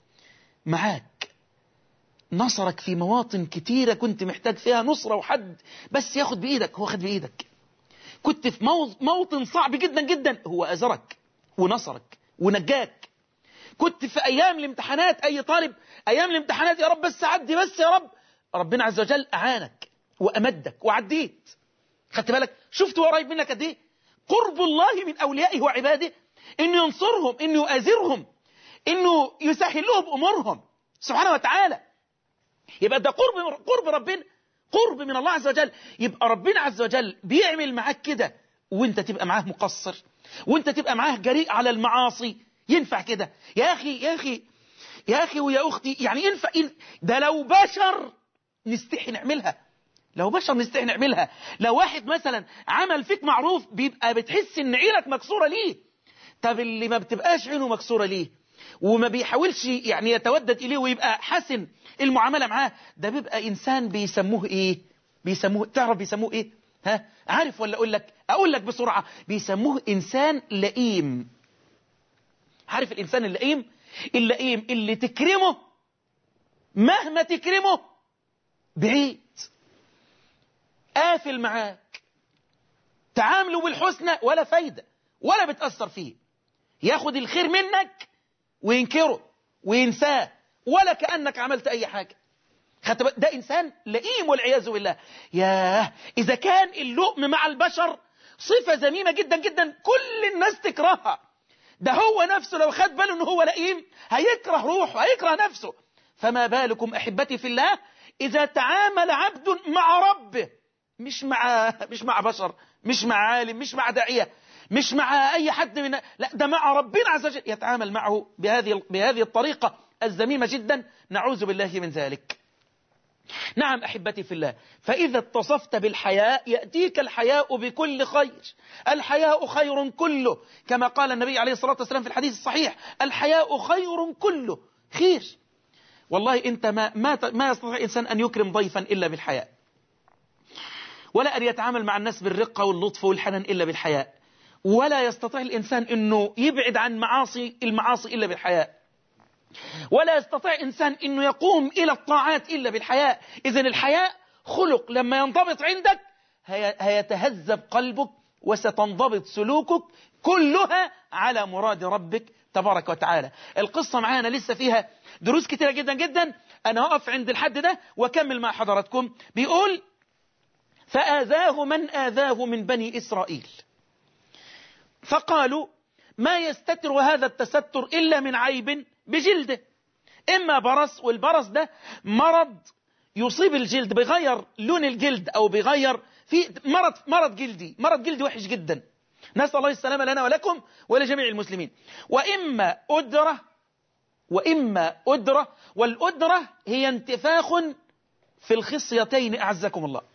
معاك، نصرك في مواطن كتيرة كنت محتاج فيها نصرة وحد بس ياخد بإيدك، هو خد بإيدك. كنت في موطن صعب جدا جدا، هو أزرك ونصرك ونجاك. كنت في أيام الامتحانات، أي طالب أيام الامتحانات يا رب بس عدي بس يا رب، ربنا عز وجل أعانك وأمدك وعديت. خدت بالك؟ شفت هو قريب منك قد ايه؟ قرب الله من أوليائه وعباده، إنه ينصرهم، إنه يؤازرهم، إنه يسهل لهم أمورهم سبحانه وتعالى. يبقى ده قرب قرب ربنا، قرب من الله عز وجل. يبقى ربنا عز وجل بيعمل معاك كده وانت تبقى معاه مقصر، وانت تبقى معاه جريء على المعاصي. ينفع كده يا أخي يا أخي يا أخي ويا أختي؟ يعني ينفع؟ ده لو بشر نستحي نعملها، لو بشر نستحي نعملها. لو واحد مثلا عمل فيك معروف بيبقى بتحس ان عينك مكسورة ليه. طب اللي ما بتبقاش عينه مكسورة ليه وما بيحاولش يعني يتودد إليه ويبقى حسن المعاملة معاه، ده بيبقى إنسان بيسموه إيه؟ بيسموه، تعرف بيسموه إيه؟ ها؟ عارف ولا أقول لك؟ أقول لك بسرعة. بيسموه إنسان لئيم. عارف الإنسان اللئيم؟ اللئيم اللي تكرمه مهما تكرمه بعيد، قافل معاك، تعامله بالحسنى ولا فايدة ولا بتأثر فيه. ياخد الخير منك وينكره وينساه ولا كأنك عملت أي حاجة. ده إنسان لئيم والعياذ بالله. ياه، إذا كان اللؤم مع البشر صفة ذميمة جدا جدا كل الناس تكرهها، ده هو نفسه لو خد باله أنه هو لئيم هيكره روحه، هيكره نفسه. فما بالكم أحبتي في الله إذا تعامل عبد مع ربه، مش مع مش مع بشر، مش مع عالم، مش مع داعية، مش مع أي حد من، لا، ده مع ربنا عز وجل يتعامل معه بهذه بهذه الطريقة الذميمة جدا. نعوذ بالله من ذلك. نعم أحبتي في الله، فإذا اتصفت بالحياء يأتيك الحياء بكل خير. الحياء خير كله، كما قال النبي عليه الصلاة والسلام في الحديث الصحيح: الحياء خير كله، خير. والله أنت ما ما ما يستطيع إنسان أن يكرم ضيفا إلا بالحياء، ولا أن يتعامل مع الناس بالرقة واللطف والحنان إلا بالحياء، ولا يستطيع الإنسان أنه يبعد عن معاصي المعاصي إلا بالحياء، ولا يستطيع إنسان أنه يقوم إلى الطاعات إلا بالحياء. إذن الحياء خلق لما ينضبط عندك هيتهذب قلبك وستنضبط سلوكك كلها على مراد ربك تبارك وتعالى. القصة معانا لسه فيها دروس كتيرة جدا جدا، أنا هقف عند الحد ده وكمل مع حضراتكم. بيقول: فآذاه من آذاه من بني إسرائيل، فقالوا: ما يستتر هذا التستر إلا من عيب بجلده، إما برص، والبرص ده مرض يصيب الجلد، بيغير لون الجلد أو بيغير في مرض مرض جلدي مرض جلدي وحش جدا، نسأل الله السلامة لنا ولكم ولجميع المسلمين. وإما أدرة وإما أدرة والأدرة هي انتفاخ في الخصيتين، أعزكم الله،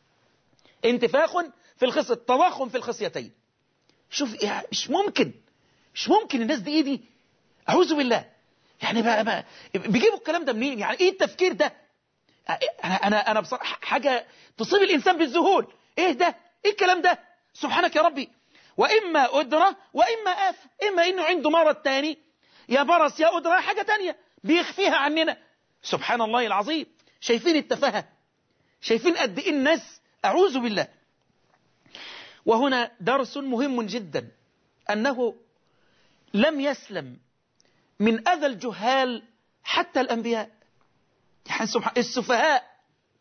انتفاخ في الخصية، تضخم في الخصيتين. شوف يعني مش ممكن مش ممكن الناس دي ايه دي، أعوذ بالله. يعني بقى بقى بيجيبوا الكلام ده منين؟ يعني ايه التفكير ده؟ انا انا انا بصراحه حاجه تصيب الانسان بالذهول. ايه ده؟ ايه الكلام ده؟ سبحانك يا ربي. واما ادرى واما اف، اما انه عنده مرض تاني، يا برص يا ادرى، حاجه تانية بيخفيها عننا. سبحان الله العظيم. شايفين التفاهه؟ شايفين قد ايه الناس؟ اعوذ بالله. وهنا درس مهم جدا، انه لم يسلم من أذى الجهال حتى الأنبياء. يعني السفهاء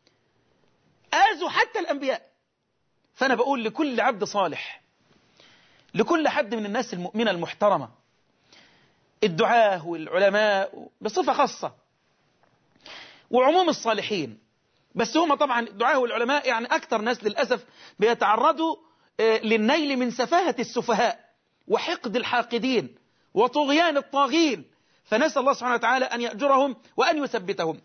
آذوا حتى الأنبياء. فأنا بقول لكل عبد صالح، لكل حد من الناس المؤمنة المحترمة، الدعاة والعلماء بصفة خاصة، وعموم الصالحين، بس هم طبعا الدعاة والعلماء يعني أكثر ناس للأسف بيتعرضوا للنيل من سفاهة السفهاء وحقد الحاقدين وطغيان الطاغين، فنسأل الله سبحانه وتعالى أن يأجرهم وأن يثبتهم.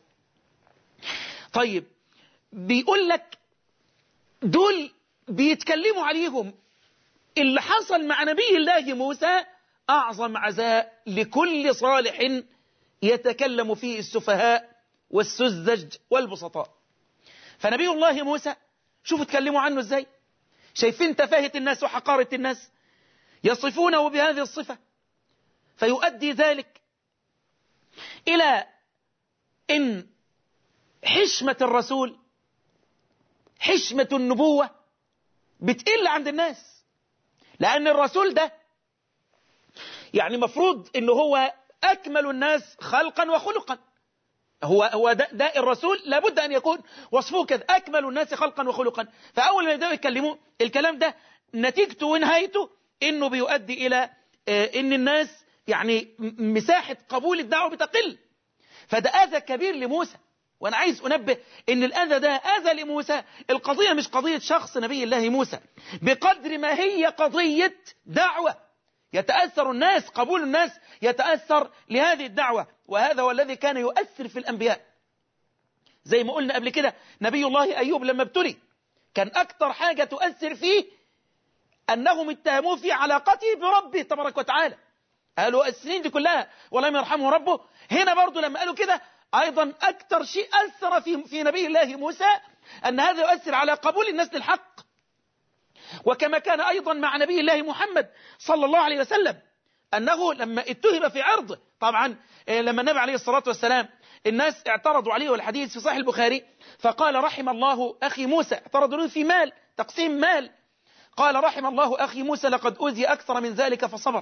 طيب، بيقول لك دول بيتكلموا عليهم اللي حصل مع نبي الله موسى أعظم عزاء لكل صالح يتكلم فيه السفهاء والسذج والبسطاء. فنبي الله موسى شوفوا تكلموا عنه ازاي، شايفين تفاهة الناس وحقارة الناس، يصفونه بهذه الصفة، فيؤدي ذلك إلى إن حشمة الرسول، حشمة النبوة بتقل عند الناس، لأن الرسول ده يعني مفروض إنه هو أكمل الناس خلقا وخلقا، هو هو ده, ده الرسول لابد أن يكون وصفه كذا، أكمل الناس خلقا وخلقا. فأول ما يبدأوا يتكلموا الكلام ده نتيجته ونهايته إنه بيؤدي إلى إن الناس يعني مساحة قبول الدعوة بتقل. فده أذى كبير لموسى، وأنا عايز أنبه إن الأذى ده أذى لموسى. القضية مش قضية شخص نبي الله موسى بقدر ما هي قضية دعوة، يتأثر الناس، قبول الناس يتأثر لهذه الدعوة، وهذا هو الذي كان يؤثر في الأنبياء. زي ما قلنا قبل كده، نبي الله أيوب لما ابتلي كان أكتر حاجة تؤثر فيه أنهم اتهموه في علاقته بربه تبارك وتعالى، قالوا السنين دي كلها ولم يرحمه ربه. هنا برضو لما قالوا كده أيضا أكتر شيء أثر في, في نبي الله موسى أن هذا يؤثر على قبول الناس للحق. وكما كان أيضا مع نبي الله محمد صلى الله عليه وسلم، أنه لما اتهم في عرضه، طبعا لما النبي عليه الصلاة والسلام الناس اعترضوا عليه، والحديث في صحيح البخاري، فقال رحم الله أخي موسى، اعترضوا له في مال، تقسيم مال، قال رحم الله أخي موسى لقد أوذي أكثر من ذلك فصبر،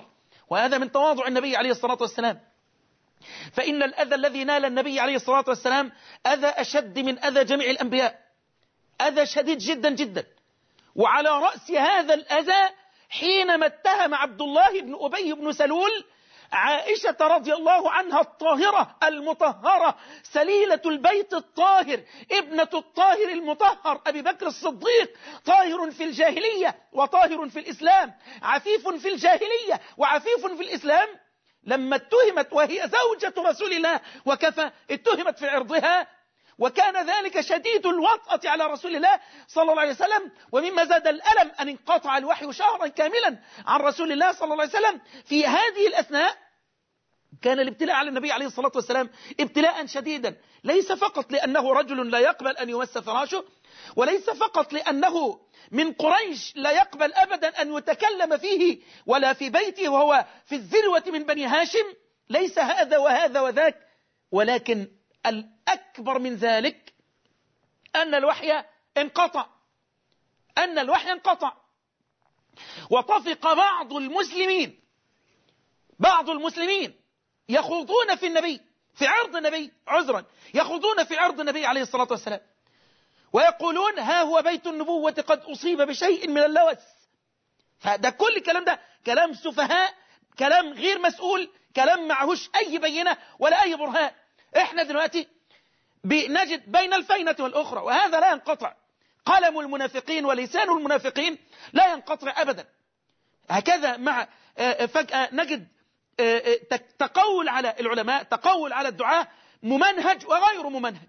وهذا من تواضع النبي عليه الصلاة والسلام. فإن الأذى الذي نال النبي عليه الصلاة والسلام أذى أشد من أذى جميع الأنبياء، أذى شديد جدا جدا. وعلى رأس هذا الأذى حينما اتهم عبد الله بن أبي بن سلول عائشة رضي الله عنها الطاهرة المطهرة سليلة البيت الطاهر ابنة الطاهر المطهر أبي بكر الصديق، طاهر في الجاهلية وطاهر في الإسلام، عفيف في الجاهلية وعفيف في الإسلام، لما اتهمت وهي زوجة رسول الله وكفى اتهمت في عرضها، وكان ذلك شديد الوطأة على رسول الله صلى الله عليه وسلم. ومما زاد الألم أن انقطع الوحي شهرا كاملا عن رسول الله صلى الله عليه وسلم. في هذه الأثناء كان الابتلاء على النبي عليه الصلاة والسلام ابتلاء شديدا، ليس فقط لأنه رجل لا يقبل أن يمس فراشه، وليس فقط لأنه من قريش لا يقبل أبدا أن يتكلم فيه ولا في بيته وهو في الذروة من بني هاشم، ليس هذا وهذا وذاك، ولكن الأكبر من ذلك أن الوحي انقطع، أن الوحي انقطع. وطفق بعض المسلمين بعض المسلمين يخوضون في النبي في عرض النبي عذرا يخوضون في عرض النبي عليه الصلاة والسلام، ويقولون ها هو بيت النبوة قد أصيب بشيء من اللوث. فده كل الكلام ده كلام سفهاء، كلام غير مسؤول، كلام معهوش أي بينة ولا أي برهان. احنا دلوقتي بنجد بين الفينة والأخرى، وهذا لا ينقطع. قلم المنافقين ولسان المنافقين لا ينقطع أبدا. هكذا مع فجأة نجد تقول على العلماء، تقول على الدعاة ممنهج وغير ممنهج.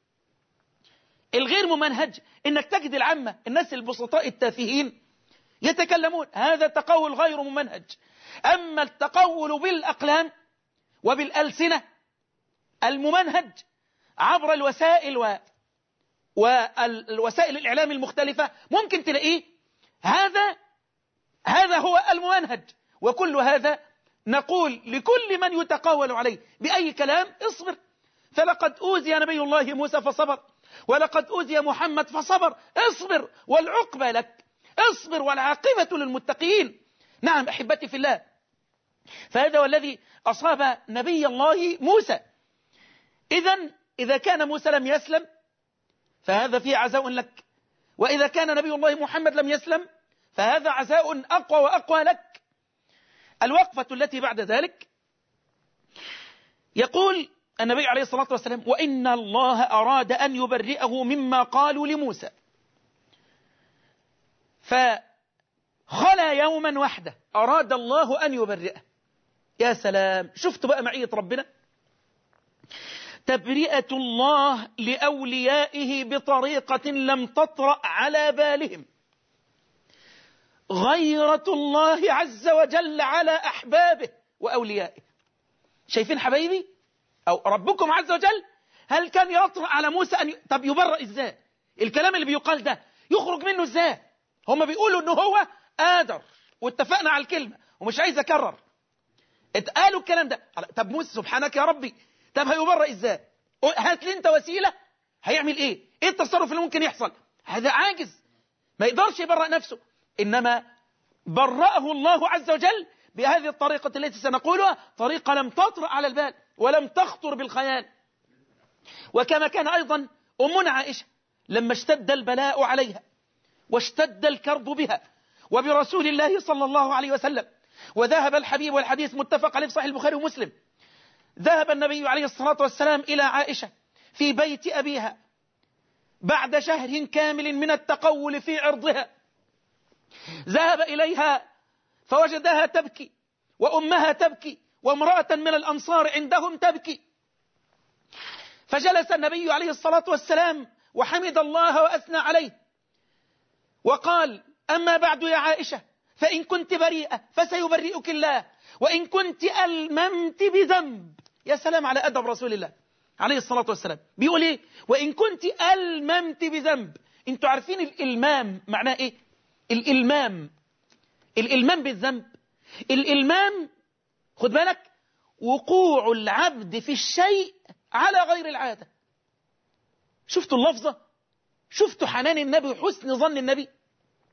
الغير ممنهج انك تجد العامة الناس البسطاء التافهين يتكلمون، هذا تقول غير ممنهج. أما التقول بالأقلام وبالألسنة الممنهج عبر الوسائل و... والوسائل الإعلام المختلفة ممكن تلاقيه، هذا هذا هو الممنهج. وكل هذا نقول لكل من يتقول عليه بأي كلام اصبر، فلقد أوذي نبي الله موسى فصبر، ولقد أوذي محمد فصبر، اصبر والعقبة لك، اصبر والعاقبة للمتقين. نعم أحبتي في الله، فهذا هو الذي أصاب نبي الله موسى. إذن إذا كان موسى لم يسلم فهذا فيه عزاء لك، وإذا كان نبي الله محمد لم يسلم فهذا عزاء أقوى وأقوى لك. الوقفة التي بعد ذلك يقول النبي عليه الصلاة والسلام وإن الله أراد أن يبرئه مما قالوا لموسى، فخلى يوما وحده أراد الله أن يبرئه. يا سلام، شفت بقى معية ربنا، تبرئة الله لأوليائه بطريقة لم تطرأ على بالهم، غيرة الله عز وجل على أحبابه وأوليائه. شايفين حبايبي؟ أو ربكم عز وجل هل كان يطرأ على موسى أن ي... طب يبرأ إزاي؟ الكلام اللي بيقال ده يخرج منه إزاي؟ هم بيقولوا إنه هو قادر، واتفقنا على الكلمة ومش عايز أكرر، اتقالوا الكلام ده. طب موسى سبحانك يا ربي، طب هيبرأ إزاي؟ هات لي أنت وسيلة، هيعمل إيه؟ إيه التصرف اللي ممكن يحصل؟ هذا عاجز، ما يقدرش يبرأ نفسه. إنما برأه الله عز وجل بهذه الطريقة التي سنقولها، طريقة لم تطرأ على البال ولم تخطر بالخيال. وكما كان أيضا أمنا عائشة لما اشتد البلاء عليها واشتد الكرب بها وبرسول الله صلى الله عليه وسلم، وذهب الحبيب والحديث متفق عليه في صحيح البخاري ومسلم، ذهب النبي عليه الصلاة والسلام إلى عائشة في بيت أبيها بعد شهر كامل من التقول في عرضها، ذهب إليها فوجدها تبكي وأمها تبكي وامرأة من الأنصار عندهم تبكي، فجلس النبي عليه الصلاة والسلام وحمد الله وأثنى عليه وقال أما بعد يا عائشة فإن كنت بريئة فسيبرئك الله، وإن كنت ألممت بذنب. يا سلام على أدب رسول الله عليه الصلاة والسلام، بيقول إيه؟ وإن كنت ألممت بذنب. انتوا عارفين الإلمام معناه إيه؟ الإلمام الإلمام بالذنب، الإلمام خد بالك وقوع العبد في الشيء على غير العادة. شفتوا اللفظة؟ شفتوا حنان النبي وحسن ظن النبي؟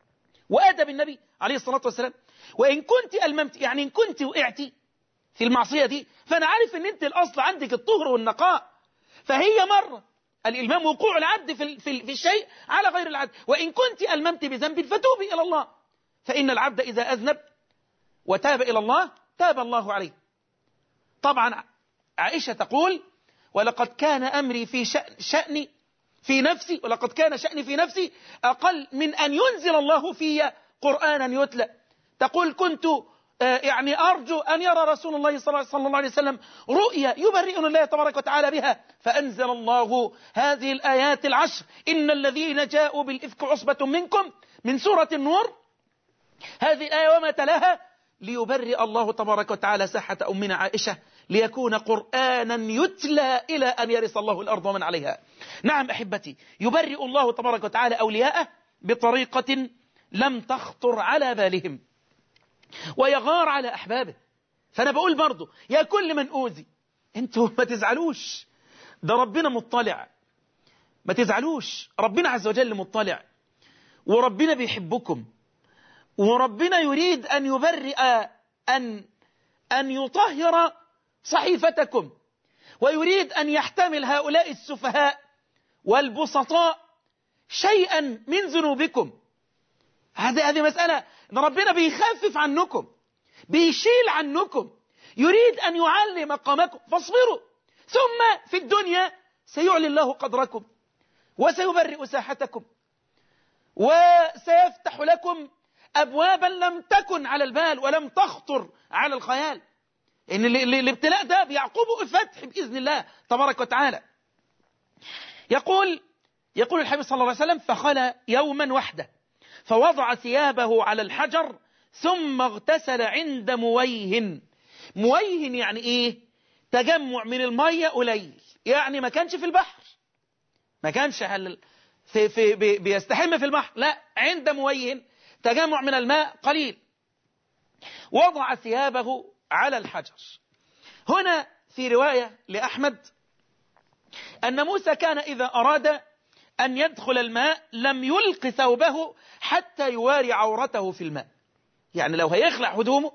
وأدب النبي عليه الصلاة والسلام. وإن كنت ألممت، يعني إن كنت وقعتي في المعصية دي، فأنا عارف أن أنت الأصل عندك الطهر والنقاء، فهي مرة الإلمام وقوع العبد في, في, في الشيء على غير العبد. وإن كنت ألممت بذنب فتوبي إلى الله، فإن العبد إذا أذنب وتاب إلى الله تاب الله عليه. طبعا عائشة تقول: ولقد كان أمري في شأن شأني في نفسي ولقد كان شأني في نفسي أقل من أن ينزل الله في قرآنا يتلى. تقول: كنت يعني أرجو أن يرى رسول الله صلى الله عليه وسلم رؤيا يبرئنا الله تبارك وتعالى بها، فأنزل الله هذه الآيات العشر: إن الذين جاءوا بالإفك عصبة منكم، من سورة النور. هذه الآية وما تلاها ليبرئ الله تبارك وتعالى ساحة أمنا عائشة، ليكون قرآنا يتلى إلى أن يرث الله الأرض ومن عليها. نعم أحبتي، يبرئ الله تبارك وتعالى أولياءه بطريقة لم تخطر على بالهم، ويغار على أحبابه. فأنا بقول برضو يا كل من أوذي، انتوا ما تزعلوش، ده ربنا مطلع، ما تزعلوش، ربنا عز وجل مطلع، وربنا بيحبكم، وربنا يريد أن يبرئ أن أن يطهر صحيفتكم، ويريد أن يحتمل هؤلاء السفهاء والبسطاء شيئا من ذنوبكم. هذه هذه مسألة إن ربنا بيخفف عنكم، بيشيل عنكم، يريد أن يعلي مقامكم، فاصبروا، ثم في الدنيا سيعلي الله قدركم، وسيبرئ ساحتكم، وسيفتح لكم أبوابا لم تكن على البال ولم تخطر على الخيال. إن الابتلاء ده بيعقبه الفتح بإذن الله تبارك وتعالى. يقول يقول الحبيب صلى الله عليه وسلم: فخلى يوما وحده فوضع ثيابه على الحجر ثم اغتسل عند مويه. مويه يعني إيه؟ تجمع من المية قليل، يعني ما كانش في البحر، ما كانش في في بيستحم في البحر، لا، عند مويه تجمع من الماء قليل. وضع ثيابه على الحجر. هنا في رواية لأحمد أن موسى كان إذا أراد أن يدخل الماء لم يلق ثوبه حتى يواري عورته في الماء. يعني لو هيخلع هدومه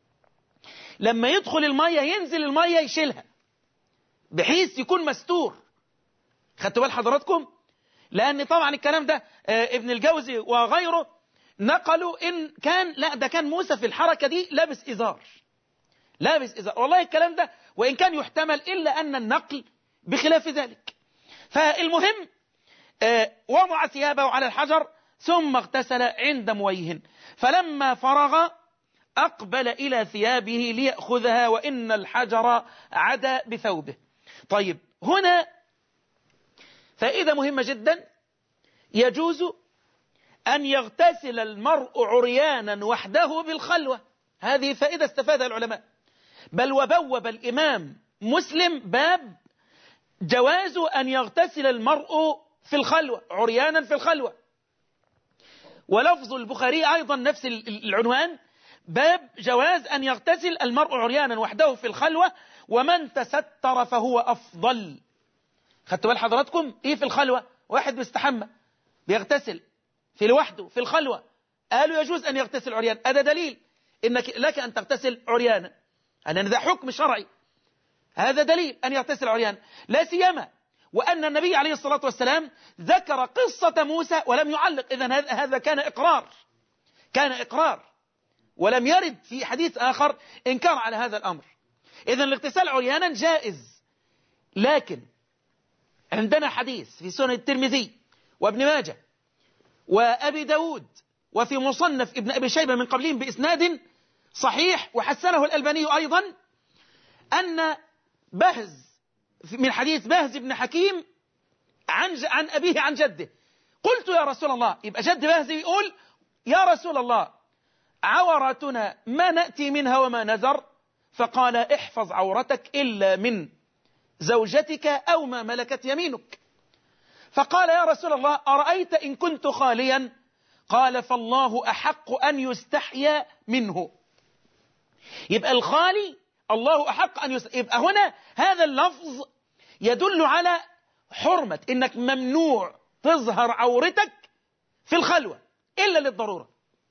لما يدخل المية ينزل المية يشيلها بحيث يكون مستور. خدتوا بال حضراتكم؟ لأن طبعا الكلام ده ابن الجوزي وغيره نقلوا إن كان، لا ده كان موسى في الحركة دي لابس إزار، لابس إزار. والله الكلام ده وإن كان يحتمل إلا أن النقل بخلاف ذلك. فالمهم آه وضع ثيابه على الحجر ثم اغتسل عند مويه، فلما فرغ أقبل إلى ثيابه ليأخذها وإن الحجر عدا بثوبه. طيب هنا فائدة مهمة جدا: يجوز أن يغتسل المرء عريانا وحده بالخلوة. هذه فائدة استفادها العلماء، بل وبوب الإمام مسلم باب جواز أن يغتسل المرء في الخلوة، عريانا في الخلوة. ولفظ البخاري أيضا نفس العنوان، باب جواز أن يغتسل المرء عريانا وحده في الخلوة، ومن تستر فهو أفضل. خدتوا بال حضراتكم؟ إيه في الخلوة؟ واحد بيستحمى بيغتسل في لوحده في الخلوة، قالوا يجوز أن يغتسل عريانا. هذا دليل إنك لك أن تغتسل عريانا، أن ذا حكم شرعي، هذا دليل أن يغتسل عريانا. لا سيما وأن النبي عليه الصلاة والسلام ذكر قصة موسى ولم يعلق، إذن هذا كان إقرار، كان إقرار، ولم يرد في حديث آخر إنكار على هذا الأمر. إذن الاغتسال عريانا جائز. لكن عندنا حديث في سنن الترمذي وابن ماجه وأبي داود وفي مصنف ابن أبي شيبة من قبلهم بإسناد صحيح وحسنه الألباني أيضا، أن بهز من حديث بهز بن حكيم عن عن أبيه عن جده. قلت يا رسول الله، يبقى جد بهز يقول يا رسول الله عورتنا ما نأتي منها وما نذر، فقال احفظ عورتك إلا من زوجتك أو ما ملكت يمينك. فقال يا رسول الله أرأيت إن كنت خاليا؟ قال فالله أحق أن يستحيا منه. يبقى الخالي الله أحق أن يستحيا. يبقى هنا هذا اللفظ يدل على حرمة إنك ممنوع تظهر عورتك في الخلوة إلا للضرورة.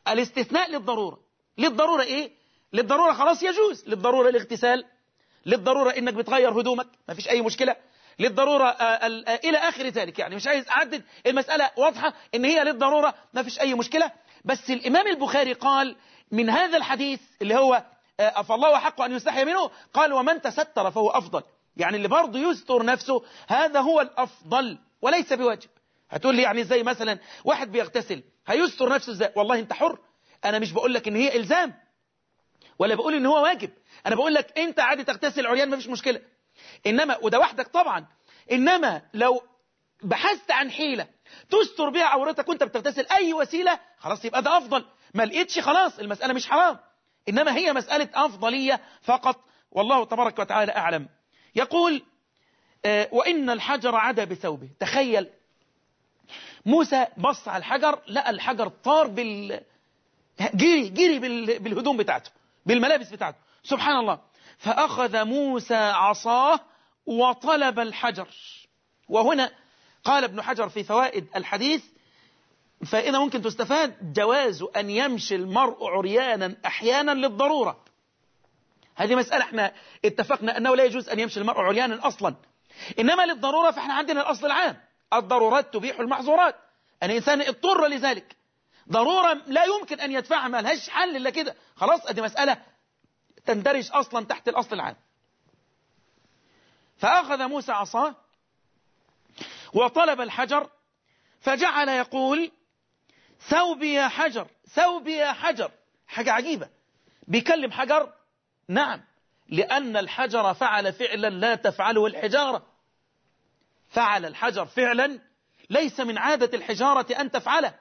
الاستثناء للضرورة. للضرورة إيه؟ للضرورة خلاص يجوز، للضرورة الاغتسال، للضرورة إنك بتغير هدومك ما فيش أي مشكلة، للضرورة آآ آآ إلى آخر ذلك. يعني مش عايز أعدد، المسألة واضحة إن هي للضرورة ما فيش أي مشكلة. بس الإمام البخاري قال من هذا الحديث اللي هو فالله حق أن يستحي منه، قال ومن تستر فهو أفضل. يعني اللي برضه يستر نفسه هذا هو الأفضل وليس بواجب. هتقول لي يعني ازاي مثلا واحد بيغتسل هيستر نفسه ازاي؟ والله انت حر، انا مش بقول لك ان هي الزام ولا بقول ان هو واجب، انا بقول لك انت عادي تغتسل عريان ما فيش مشكلة. انما وده وحدك طبعا، انما لو بحثت عن حيلة تستر بها عورتك وانت بتغتسل اي وسيلة خلاص يبقى ده افضل. ما لقيتش خلاص المسألة مش حرام، انما هي مسألة افضلية فقط، والله تبارك وتعالى اعلم. يقول آه وان الحجر عدا بثوبه. تخيل موسى بص على الحجر لقى الحجر طار بال جري جري بال... بالهدوم بتاعته بالملابس بتاعته، سبحان الله. فأخذ موسى عصاه وطلب الحجر. وهنا قال ابن حجر في فوائد الحديث فإذا ممكن تستفاد جواز أن يمشي المرء عريانا أحيانا للضرورة. هذه مسألة احنا اتفقنا أنه لا يجوز أن يمشي المرء عريانا أصلا، إنما للضرورة فاحنا عندنا الأصل العام الضرورات تبيح المحظورات. أن الإنسان اضطر لذلك ضرورة لا يمكن أن يدفعها، ما لهاش حل إلا كده، خلاص ادي مسألة تندرج أصلا تحت الأصل العام. فأخذ موسى عصاه وطلب الحجر فجعل يقول ثوبي يا حجر ثوبي يا حجر. حاجة عجيبة، بيكلم حجر. نعم، لأن الحجر فعل فعلا لا تفعله الحجارة. فعل الحجر فعلا ليس من عادة الحجارة أن تفعله،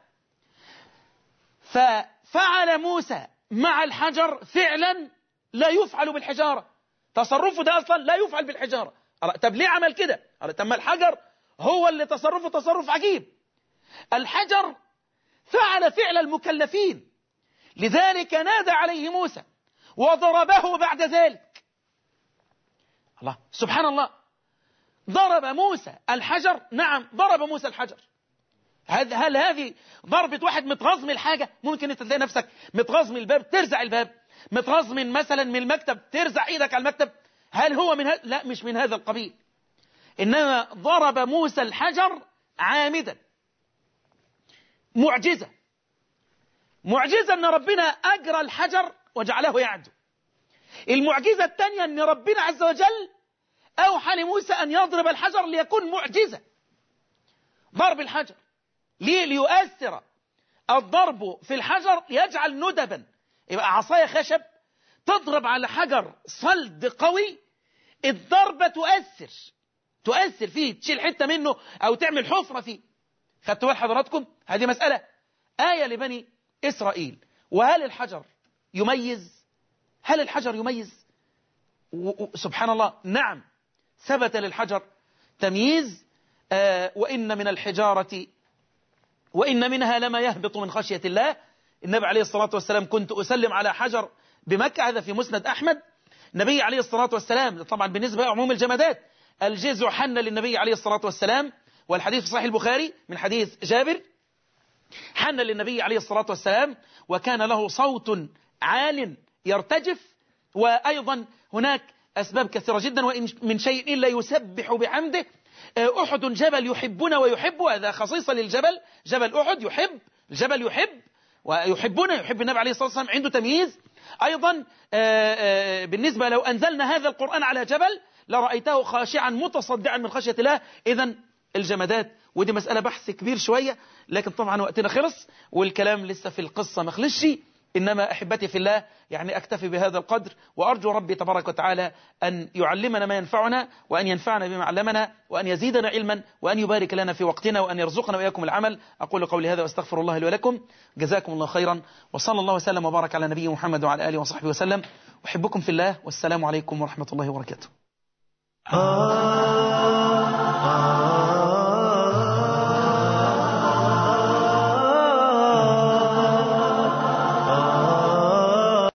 ففعل موسى مع الحجر فعلا لا يفعل بالحجارة. تصرفه ده أصلا لا يفعل بالحجارة. طب ليه عمل كده؟ طب ما الحجر هو اللي تصرفه تصرف عجيب. الحجر فعل فعل المكلفين، لذلك نادى عليه موسى وضربه بعد ذلك. الله سبحان الله، ضرب موسى الحجر. نعم ضرب موسى الحجر. هل, هل هذه ضربة واحد متغاظ من الحاجة؟ ممكن انت تلاقي نفسك متغاظ من الباب ترزع الباب، متغاظ من مثلا من المكتب ترزع ايدك على المكتب. هل هو من هذا؟ لا، مش من هذا القبيل. انما ضرب موسى الحجر عامدا. معجزة معجزة ان ربنا اجرى الحجر وجعله يعدو. المعجزة الثانية ان ربنا عز وجل اوحى لموسى ان يضرب الحجر ليكون معجزة. ضرب الحجر ليه؟ ليؤثر. الضرب في الحجر يجعل ندبا. يبقى عصاية خشب تضرب على حجر صلد قوي، الضربة تؤثر تؤثر فيه، تشيل حتة منه أو تعمل حفرة فيه. خدتوا بال حضراتكم؟ هذه مسألة آية لبني إسرائيل. وهل الحجر يميز؟ هل الحجر يميز؟ سبحان الله، نعم ثبت للحجر تمييز. آه وإن من الحجارة وإن منها لما يهبط من خشية الله. النبي عليه الصلاة والسلام كنت أسلم على حجر بمكة، هذا في مسند أحمد. النبي عليه الصلاة والسلام طبعا بالنسبة لعموم الجمادات الجزع حن للنبي عليه الصلاة والسلام، والحديث في صحيح البخاري من حديث جابر. حن للنبي عليه الصلاة والسلام وكان له صوت عال يرتجف. وأيضا هناك أسباب كثيرة جدا، وإن من شيء إلا يسبح بحمده. أحد جبل يحبنا ويحب، هذا خصيصة للجبل. جبل أحد يحب، الجبل يحب ويحبنا، يحب النبي عليه الصلاة والسلام، عنده تمييز. أيضا بالنسبة لو أنزلنا هذا القرآن على جبل لرأيته خاشعا متصدعا من خشية الله. إذن الجمادات، ودي مسألة بحث كبير شوية، لكن طبعا وقتنا خلص والكلام لسه في القصة مخلصش. إنما أحبتي في الله يعني أكتفي بهذا القدر، وأرجو ربي تبارك وتعالى أن يعلمنا ما ينفعنا، وأن ينفعنا بما علمنا، وأن يزيدنا علما، وأن يبارك لنا في وقتنا، وأن يرزقنا وإياكم العمل. أقول قولي هذا وأستغفر الله لي ولكم. جزاكم الله خيرا، وصلى الله وسلم وبارك على نبي محمد وعلى آله وصحبه وسلم. أحبكم في الله، والسلام عليكم ورحمة الله وبركاته.